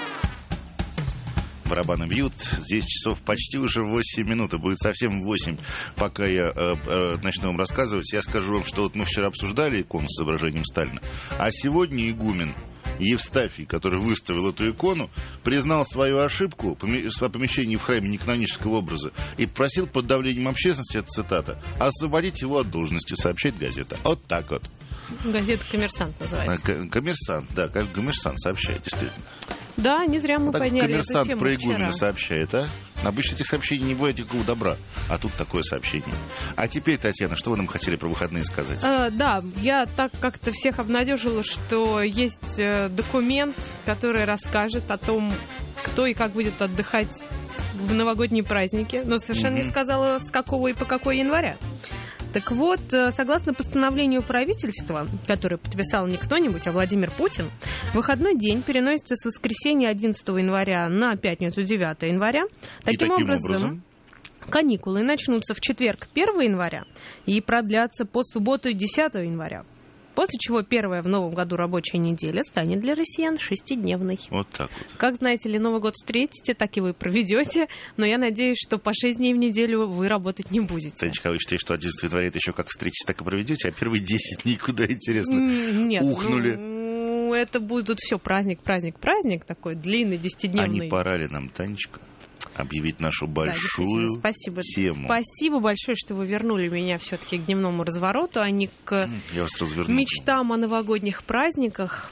Барабаны бьют. Здесь часов почти уже 8 минут. И будет совсем 8. Пока я начну вам рассказывать, я скажу вам, что вот мы вчера обсуждали икону с изображением Сталина. А сегодня игумен Евстафий, который выставил эту икону, признал свою ошибку о помещении в храме неканонического образа и просил под давлением общественности, это цитата, освободить его от должности, сообщает газета. Вот так вот. Газета «Коммерсант» называется. Коммерсант, да, как коммерсант сообщает, действительно. Да, не зря мы так подняли коммерсант эту тему про игумена вчера. сообщает, а? Обычно этих сообщений не бывает никакого добра, а тут такое сообщение. А теперь, Татьяна, что вы нам хотели про выходные сказать? Да, я так как-то всех обнадежила, что есть документ, который расскажет о том, кто и как будет отдыхать в новогодние праздники, но совершенно не сказала, с какого и по какой января. Так вот, согласно постановлению правительства, которое подписал не кто-нибудь, а Владимир Путин, выходной день переносится с воскресенья 11 января на пятницу 9 января. Таким образом, каникулы начнутся в четверг 1 января и продлятся по субботу 10 января. После чего первая в новом году рабочая неделя станет для россиян 6-дневной. Вот так вот. Как, знаете ли, Новый год встретите, так и вы проведете. Но я надеюсь, что по 6 дней в неделю вы работать не будете. Танечка, вы считаете, что 11 января это еще как встретитесь, так и проведете, а первые 10 дней куда, интересно, Нет, ухнули? Это будет все праздник, такой длинный, 10-дневный. А не пора ли нам, Танечка, объявить нашу большую тему? Спасибо большое, что вы вернули меня все-таки к дневному развороту, а не к мечтам о новогодних праздниках.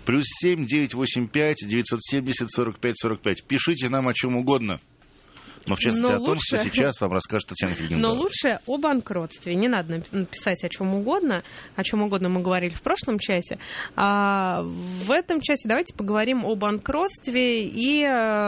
+7 985 970 45 45. Пишите нам о чем угодно. Но в частности о том, что сейчас вам расскажет Татьяна Фельгенбауэр. Но лучше о банкротстве. Не надо написать о чем угодно. О чем угодно мы говорили в прошлом часе. А в этом часе давайте поговорим о банкротстве. И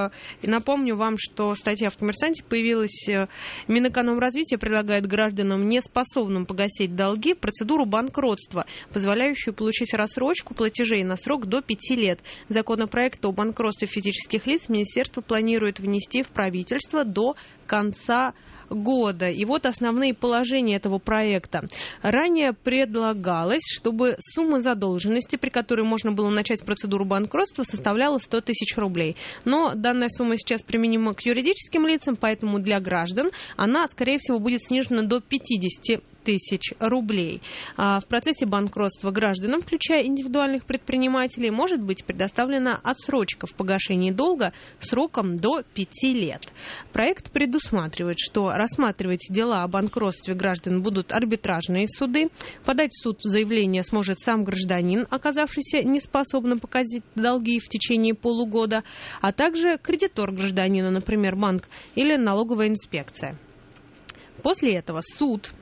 напомню вам, что статья в «Коммерсанте» появилась. Минэкономразвития предлагает гражданам, неспособным погасить долги, процедуру банкротства, позволяющую получить рассрочку платежей на срок до 5 лет. Законопроект о банкротстве физических лиц министерство планирует внести в правительство до конца года. И вот основные положения этого проекта. Ранее предлагалось, чтобы сумма задолженности, при которой можно было начать процедуру банкротства, составляла 100 тысяч рублей. Но данная сумма сейчас применима к юридическим лицам, поэтому для граждан она, скорее всего, будет снижена до 50 тысяч рублей. В процессе банкротства гражданам, включая индивидуальных предпринимателей, может быть предоставлена отсрочка в погашении долга сроком до 5 лет. Проект предусматривает, что рассматривать дела о банкротстве граждан будут арбитражные суды. Подать в суд заявление сможет сам гражданин, оказавшийся неспособным погасить долги в течение полугода, а также кредитор гражданина, например, банк или налоговая инспекция. После этого суд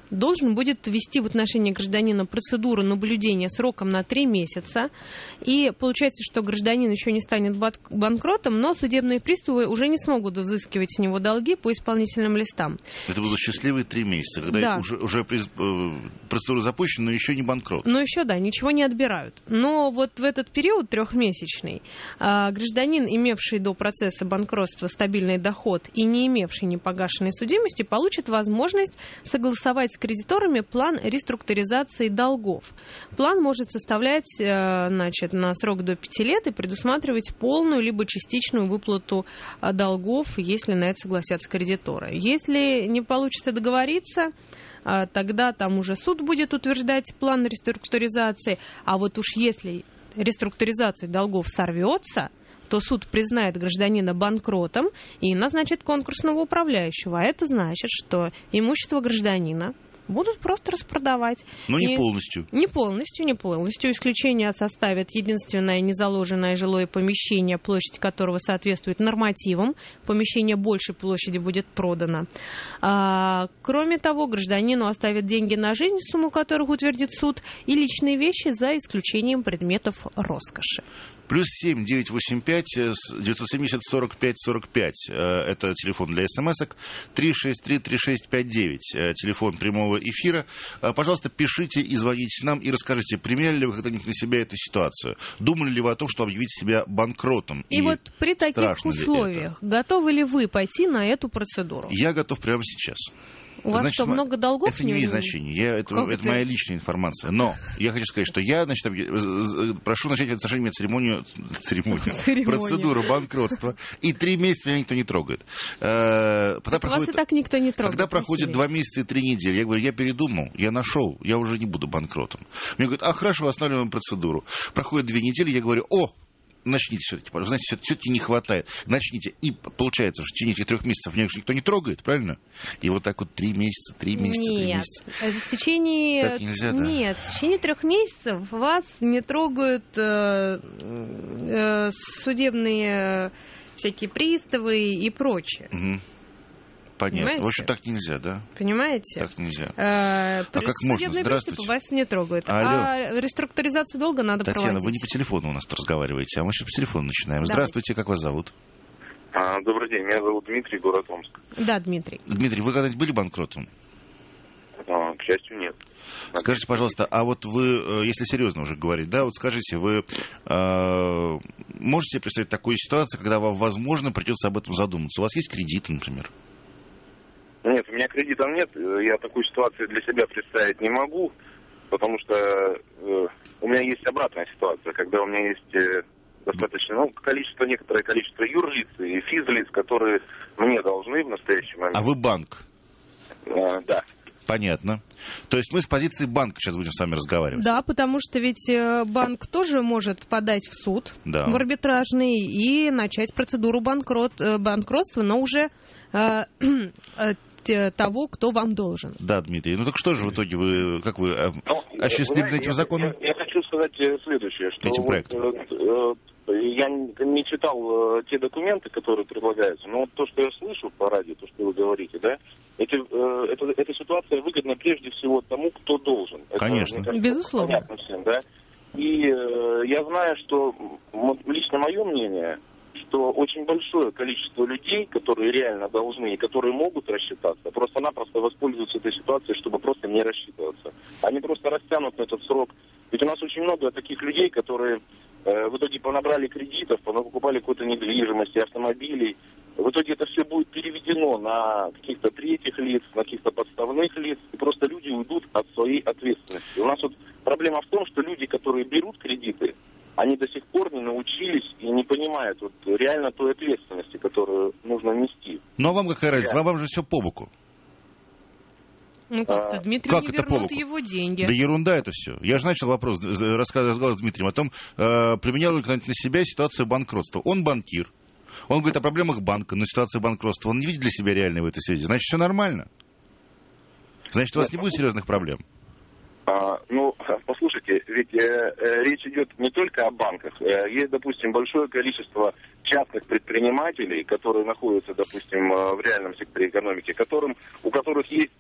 должен будет ввести в отношении гражданина процедуру наблюдения сроком на 3 месяца. И получается, что гражданин еще не станет банкротом, но судебные приставы уже не смогут взыскивать с него долги по исполнительным листам. Это будут счастливые 3 месяца, когда уже процедура запущена, но еще не банкрот. Но еще, да, ничего не отбирают. Но вот в этот период 3-месячный гражданин, имевший до процесса банкротства стабильный доход и не имевший непогашенной судимости, получит возможность согласовать с кредиторами план реструктуризации долгов. План может составлять, значит, на срок до 5 лет и предусматривать полную либо частичную выплату долгов, если на это согласятся кредиторы. Если не получится договориться, тогда там уже суд будет утверждать план реструктуризации. А вот уж если реструктуризация долгов сорвется, то суд признает гражданина банкротом и назначит конкурсного управляющего. А это значит, что имущество гражданина будут просто распродавать. Но не полностью. Не полностью. Исключение составит единственное незаложенное жилое помещение, площадь которого соответствует нормативам. Помещение большей площади будет продано. Кроме того, гражданину оставят деньги на жизнь, сумму которых утвердит суд, и личные вещи за исключением предметов роскоши. +7 985 970 45 45. Это телефон для смс-ок. 363-3659. Телефон прямого эфира. Пожалуйста, пишите и звоните нам и расскажите, применяли ли вы когда-нибудь на себя эту ситуацию? Думали ли вы о том, что объявить себя банкротом? И вот при таких условиях готовы ли вы пойти на эту процедуру? Я готов прямо сейчас. У вас что, много долгов? Это не имеет значения. Это моя личная информация. Но я хочу сказать, что я, значит, прошу начать отношение церемонию, процедуру банкротства. И 3 месяца меня никто не трогает. Вас и так никто не трогает. Когда проходит 2 месяца и 3 недели, я говорю, я передумал, я нашел, я уже не буду банкротом. Мне говорят, хорошо, останавливаем процедуру. Проходит 2 недели, я говорю, начните все-таки, знаете, все-таки не хватает. Начните. И получается, что в течение этих 3 месяцев меня никто не трогает, правильно? И вот так вот 3 месяца. Нет, в течение... Так нельзя, да? Нет, в течение 3 месяцев вас не трогают судебные всякие приставы и прочее. Угу. Понятно. Понимаете? В общем, так нельзя, да? Понимаете? Так нельзя. Как можно? Здравствуйте. Вас не трогают. Алло. А реструктуризацию долга надо Татьяна, проводить. вы не по телефону у нас разговариваете, а мы сейчас по телефону начинаем. Здравствуйте, как вас зовут? Добрый день, меня зовут Дмитрий, город Омск. Да, Дмитрий. Дмитрий, вы когда-нибудь были банкротом? К счастью, нет. Скажите, пожалуйста, а вот вы, если серьезно уже говорить, да, вот скажите, вы можете себе представить такую ситуацию, когда вам, возможно, придется об этом задуматься? У вас есть кредиты, например? Нет, у меня кредитов нет, я такую ситуацию для себя представить не могу, потому что у меня есть обратная ситуация, когда у меня есть достаточно, некоторое количество юрлиц и физлиц, которые мне должны в настоящий момент. А вы банк? Да. Понятно. То есть мы с позиции банка сейчас будем с вами разговаривать. Да, потому что ведь банк тоже может подать в суд, в арбитражный, и начать процедуру банкротства, но уже того, кто вам должен. Да, Дмитрий. Ну так что же в итоге вы осчастливлены этим законом? Я хочу сказать следующее, что я не читал те документы, которые предлагаются, но вот то, что я слышу по радио, то, что вы говорите, да, эта ситуация выгодна прежде всего тому, кто должен. Конечно. Это, безусловно. Понятно всем, да. И я знаю, что лично мое мнение, что очень большое количество людей, которые реально должны и которые могут рассчитаться, просто-напросто воспользуются этой ситуацией, чтобы просто не рассчитываться. Они просто растянут на этот срок. Ведь у нас очень много таких людей, которые в итоге понабрали кредитов, покупали какую-то недвижимость, автомобилей. В итоге это все будет переведено на каких-то третьих лиц, на каких-то подставных лиц, и просто люди уйдут от своей ответственности. У нас вот проблема в том, что люди, которые берут кредиты, они до сих пор не научились и не понимают реально той ответственности, которую нужно нести. Ну а вам какая разница? Вам же все по боку. Ну как-то Дмитрию не вернут его деньги. Да ерунда это все. Я же начал разговаривать с Дмитрием о том, применял ли кто-нибудь на себя ситуацию банкротства. Он банкир. Он говорит о проблемах банка, но ситуация банкротства он не видит для себя реальной в этой связи. Значит, все нормально. Значит, у вас не будет серьезных проблем. Ну, послушайте, ведь речь идет не только о банках. Есть, допустим, большое количество частных предпринимателей, которые находятся, допустим, в реальном секторе экономики, у которых есть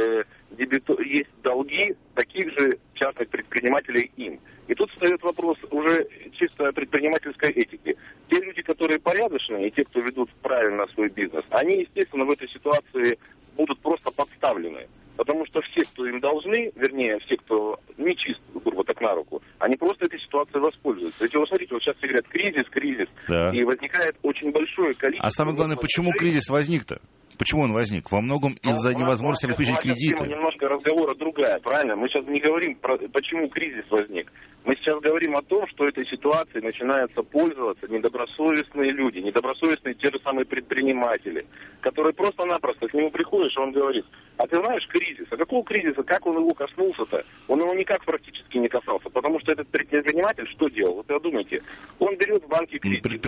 долги таких же частных предпринимателей им. И тут встает вопрос уже чисто предпринимательской этики. Те люди, которые порядочные, и те, кто ведут правильно свой бизнес, они, естественно, в этой ситуации будут просто подставлены. Потому что все, кто им должны, вернее, все, кто не чист, грубо так, на руку, они просто этой ситуацией воспользуются. Ведь вы смотрите, вот сейчас все говорят кризис, да. И возникает очень большое количество... А самое главное, почему кризис возник-то? Почему он возник? Во многом из-за невозможности обеспечить кредиты. Немножко разговора другая, правильно? Мы сейчас не говорим, почему кризис возник. Мы сейчас говорим о том, что этой ситуацией начинаются пользоваться недобросовестные люди, недобросовестные те же самые предприниматели, которые просто-напросто к нему приходишь, и он говорит: а ты знаешь кризис? А какого кризиса? Как он его коснулся-то? Он его никак практически не касался, потому что этот предприниматель что делал? Вот подумайте, он берет в банке кредит,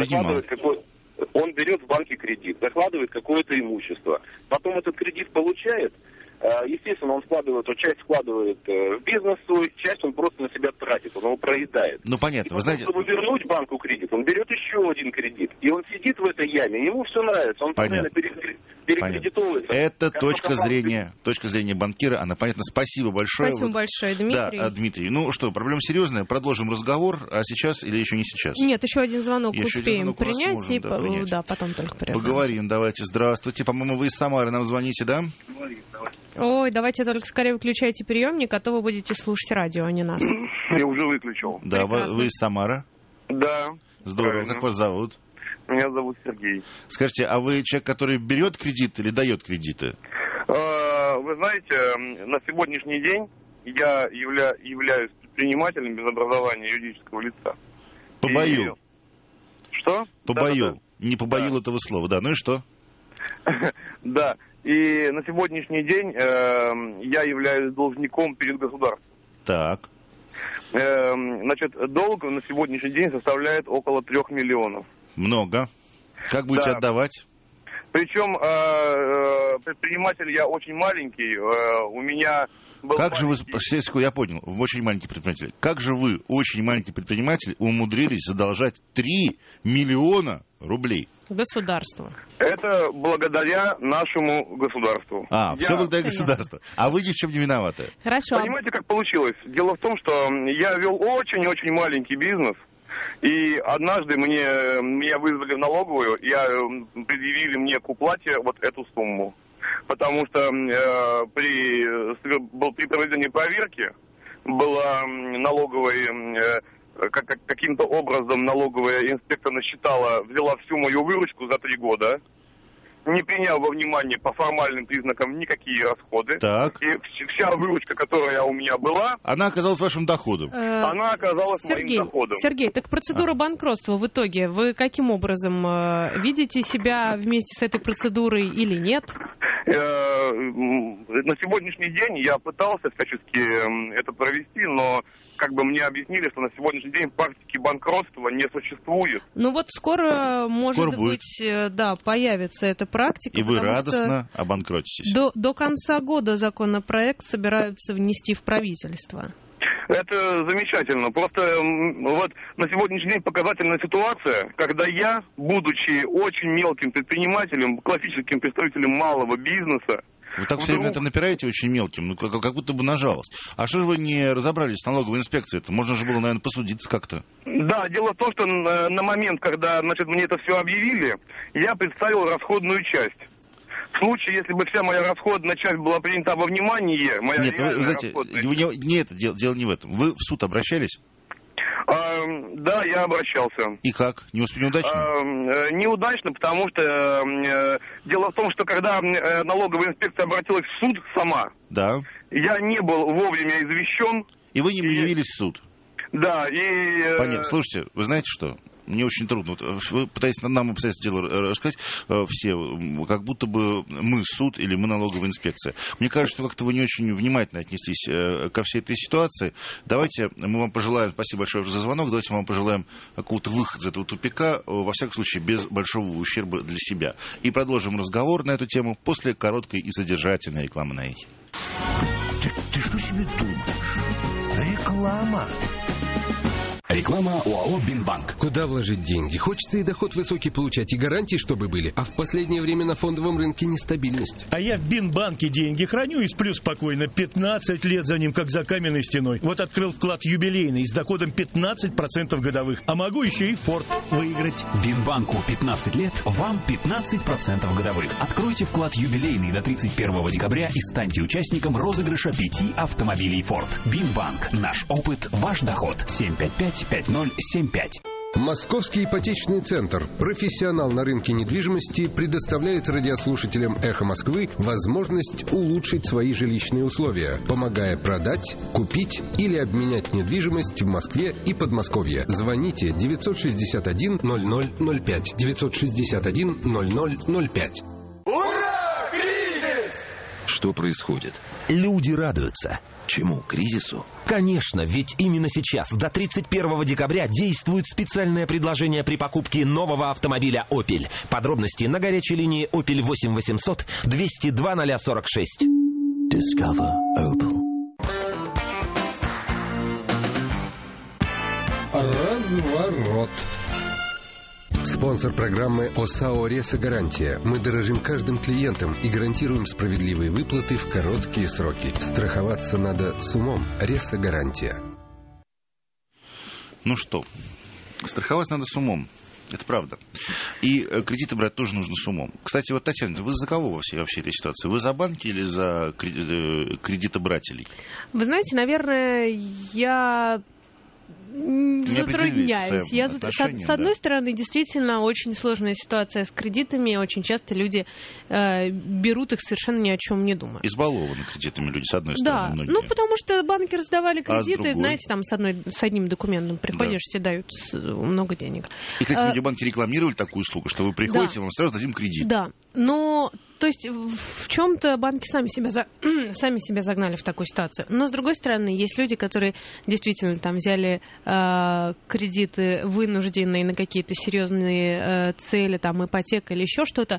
он берет в банке кредит, закладывает какое-то имущество, потом этот кредит получает, естественно, он складывает, часть складывает в бизнес свой, часть он просто на себя тратит, он его проедает. Ну, понятно, вы знаете... Чтобы вернуть банку кредит, он берет еще один кредит, и он сидит в этой яме, ему все нравится, он постоянно перекредитовывается. Это точка зрения банкира, она понятна. Спасибо большое. Спасибо большое, Дмитрий. Да, Дмитрий. Ну что, проблема серьезная, продолжим разговор, а сейчас или еще не сейчас? Нет, еще один звонок успеем принять, принять. Да, потом только прервемся. Поговорим, давайте. Здравствуйте, по-моему, вы из Самары нам звоните, да? Ой, давайте только скорее выключайте приемник, а то вы будете слушать радио, а не нас. Я уже выключил. Да, вы из Самары? Да. Здорово. Правильно. Как вас зовут? Меня зовут Сергей. Скажите, а вы человек, который берет кредит или дает кредиты? Вы знаете, на сегодняшний день я являюсь предпринимателем без образования юридического лица. Побою. Что? Побою. Не побоюл этого слова, да. Ну и что? Да. И на сегодняшний день я являюсь должником перед государством. Так. Значит, долг на сегодняшний день составляет около 3 миллионов. Много. Как будете отдавать? Причем предприниматель я очень маленький. У меня был как же вы, я понял, вы очень маленький предприниматель. Как же вы, очень маленький предприниматель, умудрились задолжать 3 миллиона рублей? Государство. Это благодаря нашему государству. Все благодаря государству. А вы ни в чем не виноваты. Хорошо. Понимаете, как получилось? Дело в том, что я вел очень-очень маленький бизнес. И однажды меня вызвали в налоговую, предъявили мне к уплате вот эту сумму. Потому что при проведении проверки была каким-то образом налоговая инспекция взяла всю мою выручку за 3 года, не приняв во внимание по формальным признакам никакие расходы. Так. И вся выручка, которая у меня была... Она оказалась вашим доходом. Она оказалась моим доходом. Сергей, так процедура банкротства в итоге, вы каким образом видите себя вместе с этой процедурой или нет? На сегодняшний день я пытался всячески это провести, но мне объяснили, что на сегодняшний день практики банкротства не существует. Ну вот скоро может быть, появится эта практика. И вы радостно обанкротитесь. До конца года законопроект собираются внести в правительство. Это замечательно. Просто вот на сегодняшний день показательная ситуация, когда я, будучи очень мелким предпринимателем, классическим представителем малого бизнеса, вы так все время это напираете очень мелким, как будто бы на жалость. А что же вы не разобрались с налоговой инспекцией? Можно же было, наверное, посудиться как-то. Да, дело в том, что на момент, когда мне это все объявили, я представил расходную часть. В случае, если бы вся моя расходная часть была принята во внимание, Нет, вы знаете, дело не в этом. Вы в суд обращались? Да, я обращался. И как? Неудачно? Неудачно, потому что дело в том, что когда налоговая инспекция обратилась в суд сама, я не был вовремя извещен. И вы не явились в суд? Да, и... Понятно. Слушайте, вы знаете что? Мне очень трудно. Вы пытаетесь нам обстоятельства дела рассказать все, как будто бы мы суд или мы налоговая инспекция. Мне кажется, что как-то вы не очень внимательно отнеслись ко всей этой ситуации. Давайте мы вам пожелаем, спасибо большое за звонок, давайте мы вам пожелаем какого-то выхода из этого тупика, во всяком случае, без большого ущерба для себя. И продолжим разговор на эту тему после короткой и содержательной рекламы на эхе. Ты что себе думаешь? Реклама. Реклама ОАО «Бинбанк». Куда вложить деньги? Хочется и доход высокий получать, и гарантии, чтобы были. А в последнее время на фондовом рынке нестабильность. А я в Бинбанке деньги храню и сплю спокойно. 15 лет за ним, как за каменной стеной. Вот открыл вклад юбилейный с доходом 15% годовых. А могу еще и Форд выиграть. Бинбанку 15 лет, вам 15% годовых. Откройте вклад юбилейный до 31 декабря и станьте участником розыгрыша 5 автомобилей Форд. Бинбанк. Наш опыт, ваш доход. 755-5075. Московский ипотечный центр, профессионал на рынке недвижимости, предоставляет радиослушателям «Эхо Москвы» возможность улучшить свои жилищные условия, помогая продать, купить или обменять недвижимость в Москве и Подмосковье. Звоните 961-0005. 961-0005. Ура! Кризис! Что происходит? Люди радуются. Чему? Кризису? Конечно, ведь именно сейчас, до 31 декабря, действует специальное предложение при покупке нового автомобиля Opel. Подробности на горячей линии Opel 8800 202 046. Discover Opel. Разворот. Спонсор программы ОСАО «Ресо-гарантия». Мы дорожим каждым клиентом и гарантируем справедливые выплаты в короткие сроки. Страховаться надо с умом. «Ресо-гарантия». Ну что, страховаться надо с умом. Это правда. И кредиты брать тоже нужно с умом. Кстати, вот, Татьяна, вы за кого во всей этой ситуации? Вы за банки или за кредитобрателей? Вы знаете, наверное, я затрудняюсь. С одной стороны, действительно очень сложная ситуация с кредитами. Очень часто люди берут их совершенно ни о чем не думая. Избалованы кредитами люди, с одной стороны. Да, многие. потому что банки раздавали кредиты, с знаете, там с одним документом приходишь, все дают много денег. И, кстати, многие банки рекламировали такую услугу, что вы приходите, вам сразу дадим кредит. Да, но... То есть в чем-то банки сами себя загнали в такую ситуацию. Но, с другой стороны, есть люди, которые действительно там взяли кредиты вынужденные на какие-то серьезные цели, там ипотека или еще что-то,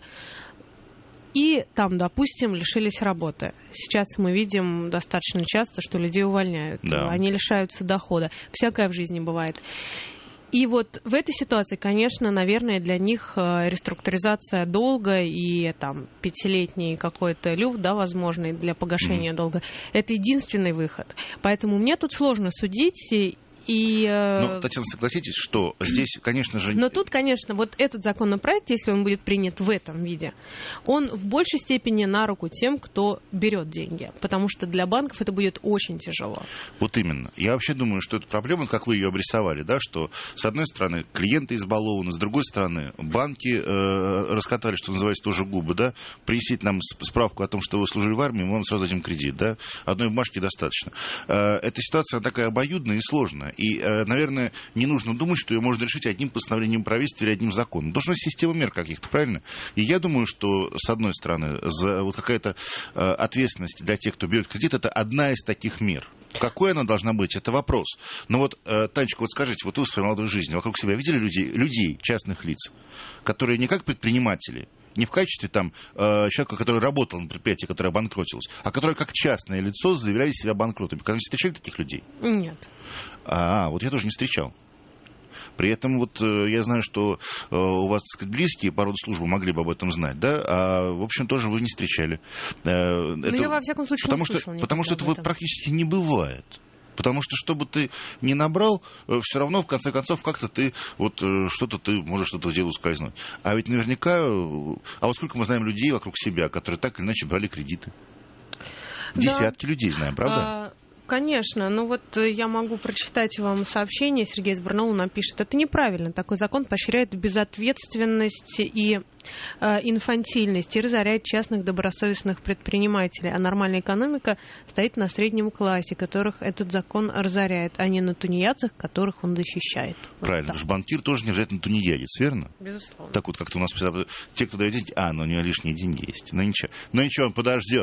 и там, допустим, лишились работы. Сейчас мы видим достаточно часто, что людей увольняют, они лишаются дохода. Всякое в жизни бывает. И вот в этой ситуации, конечно, наверное, для них реструктуризация долга и там 5-летний какой-то люфт, возможный для погашения долга, это единственный выход. Поэтому мне тут сложно судить. Ну, Татьяна, согласитесь, что здесь, конечно же... Но тут, конечно, вот этот законопроект, если он будет принят в этом виде, он в большей степени на руку тем, кто берет деньги. Потому что для банков это будет очень тяжело. Вот именно. Я вообще думаю, что эта проблема, как вы ее обрисовали, что с одной стороны клиенты избалованы, с другой стороны банки раскатали, что называется, тоже губы, принесите нам справку о том, что вы служили в армии, мы вам сразу дадим кредит, Одной бумажки достаточно. Эта ситуация такая обоюдная и сложная. И, наверное, не нужно думать, что ее можно решить одним постановлением правительства или одним законом. Должна быть система мер каких-то, правильно? И я думаю, что, с одной стороны, вот какая-то ответственность для тех, кто берет кредит, это одна из таких мер. Какой она должна быть, это вопрос. Но вот, Танечка, вот скажите, вот вы в своей молодой жизни вокруг себя видели людей, частных лиц, которые не как предприниматели, не в качестве человека, который работал на предприятии, которое обанкротилось, а которые как частное лицо заявляли себя банкротами. Когда-нибудь встречали таких людей? Нет. Вот я тоже не встречал. При этом вот я знаю, что у вас, так сказать, близкие по роду службы могли бы об этом знать, а в общем тоже вы не встречали. Я во всяком случае не слышала. Потому что этого практически не бывает. Потому что, что бы ты ни набрал, все равно, в конце концов, как-то ты можешь что-то в дело ускользнуть. А ведь наверняка... А вот сколько мы знаем людей вокруг себя, которые так или иначе брали кредиты? Десятки людей знаем, правда? Конечно, но вот я могу прочитать вам сообщение. Сергей из Барнаула нам пишет: это неправильно. Такой закон поощряет безответственность и инфантильность и разоряет частных добросовестных предпринимателей. А нормальная экономика стоит на среднем классе, которых этот закон разоряет, а не на тунеядцах, которых он защищает. Правильно, потому что банкир тоже не обязательно тунеядец, верно? Безусловно. Так вот, как-то у нас те, кто дает деньги, у него лишние деньги есть. Ну ничего, он подождет.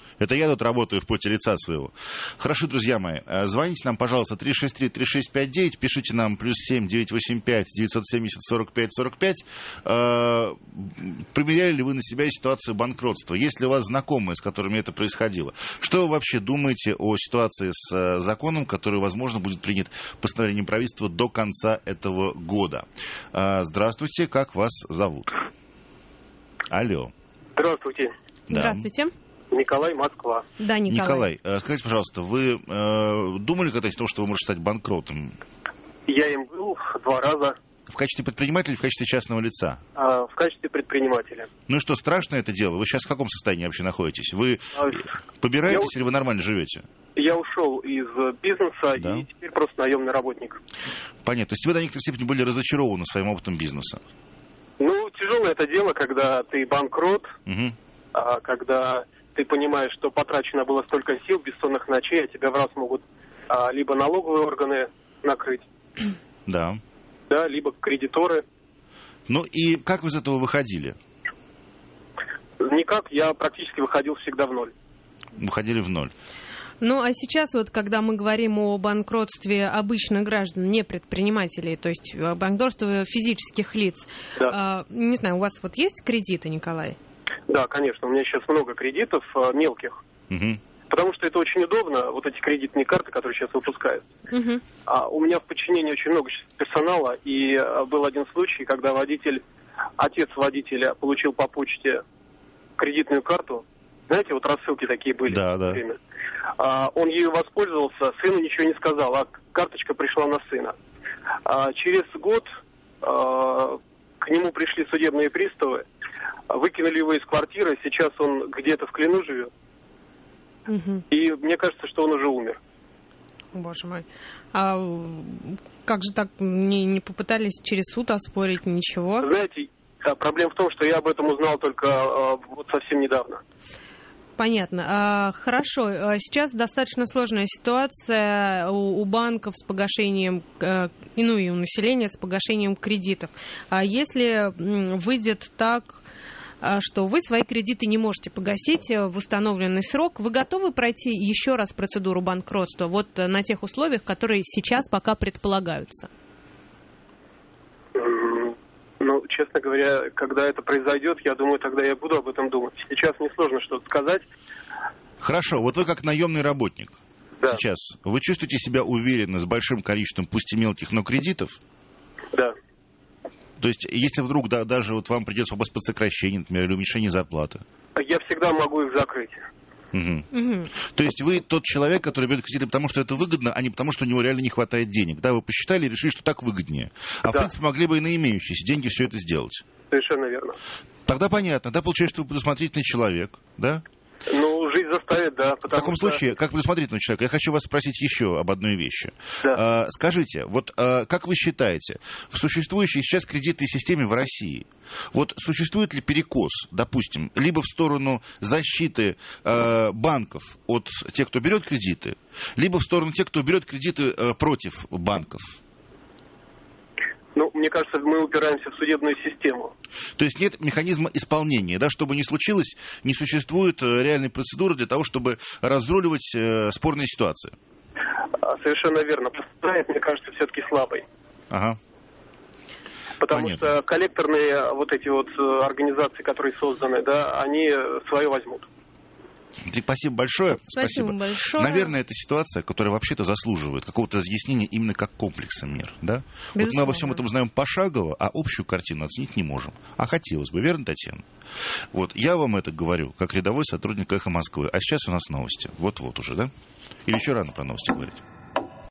Это я тут работаю в поте лица своего. Хорошо, друзья мои, звоните нам, пожалуйста, 363-3659, пишите нам +7 985 970 45 45. Примеряли ли вы на себя ситуацию банкротства? Есть ли у вас знакомые, с которыми это происходило? Что вы вообще думаете о ситуации с законом, который, возможно, будет принят постановлением правительства до конца этого года? Здравствуйте, как вас зовут? Алло. Здравствуйте. Да. Здравствуйте. Николай, Москва. Да, Николай. Скажите, пожалуйста, вы думали когда-нибудь о том, что вы можете стать банкротом? Я им был 2 раза. В качестве предпринимателя или в качестве частного лица? В качестве предпринимателя. Ну и что, страшно это дело? Вы сейчас в каком состоянии вообще находитесь? Вы побираетесь или вы нормально живете? Я ушел из бизнеса, и теперь просто наемный работник. Понятно. То есть вы до некоторой степени были разочарованы своим опытом бизнеса? Ну, тяжелое это дело, когда ты банкрот, когда ты понимаешь, что потрачено было столько сил, бессонных ночей, а тебя в раз могут либо налоговые органы накрыть, да, либо кредиторы. Ну и как вы из этого выходили? Никак, я практически выходил всегда в ноль. Выходили в ноль. Ну, а сейчас вот, когда мы говорим о банкротстве обычных граждан, не предпринимателей, то есть банкротстве физических лиц, не знаю, у вас вот есть кредиты, Николай? Да, конечно, у меня сейчас много кредитов мелких, потому что это очень удобно, вот эти кредитные карты, которые сейчас выпускают. У меня в подчинении очень много персонала, и был один случай, когда отец водителя получил по почте кредитную карту. Знаете, вот рассылки такие были в то время. Он ею воспользовался, сыну ничего не сказал, а карточка пришла на сына. Через год к нему пришли судебные приставы, выкинули его из квартиры, сейчас он где-то в Клину живет. И мне кажется, что он уже умер. Боже мой. А как же так, не попытались через суд оспорить, ничего? Знаете, проблема в том, что я об этом узнал только вот совсем недавно. Понятно. Хорошо. Сейчас достаточно сложная ситуация у банков с погашением, и у населения с погашением кредитов. Если выйдет так, что вы свои кредиты не можете погасить в установленный срок, вы готовы пройти еще раз процедуру банкротства вот на тех условиях, которые сейчас пока предполагаются? Ну, честно говоря, когда это произойдет, я думаю, тогда я буду об этом думать. Сейчас мне сложно что-то сказать. Хорошо, вот вы как наемный работник сейчас, вы чувствуете себя уверенно с большим количеством, пусть и мелких, но кредитов? Да. То есть, если вдруг даже вот вам придется попасть под сокращение, например, или уменьшение зарплаты? Я всегда могу их закрыть. То есть вы тот человек, который берет кредиты потому, что это выгодно, а не потому, что у него реально не хватает денег. Да, вы посчитали и решили, что так выгоднее. А в принципе могли бы и на имеющиеся деньги все это сделать. Совершенно верно. Тогда понятно, да, получается, что вы предусмотрительный человек, да? Ну, жизнь заставит, да. В таком случае, как предусмотрительный человек, я хочу вас спросить еще об одной вещи. Скажите, вот как вы считаете, в существующей сейчас кредитной системе в России, вот существует ли перекос, допустим, либо в сторону защиты банков от тех, кто берет кредиты, либо в сторону тех, кто берет кредиты против банков? Ну, мне кажется, мы упираемся в судебную систему. То есть нет механизма исполнения, да, чтобы не случилось, не существует реальной процедуры для того, чтобы разруливать спорные ситуации? Совершенно верно. Процедура, мне кажется, все-таки слабой. Ага. Потому что коллекторные вот эти вот организации, которые созданы, да, они свое возьмут. Спасибо большое. Спасибо большое. Наверное, это ситуация, которая вообще-то заслуживает какого-то разъяснения именно как комплекса мер. Да? Вот мы обо всем этом знаем пошагово, а общую картину оценить не можем. А хотелось бы, верно, Татьяна? Вот, я вам это говорю, как рядовой сотрудник «Эхо Москвы». А сейчас у нас новости. Вот-вот уже, да? Или еще рано про новости говорить?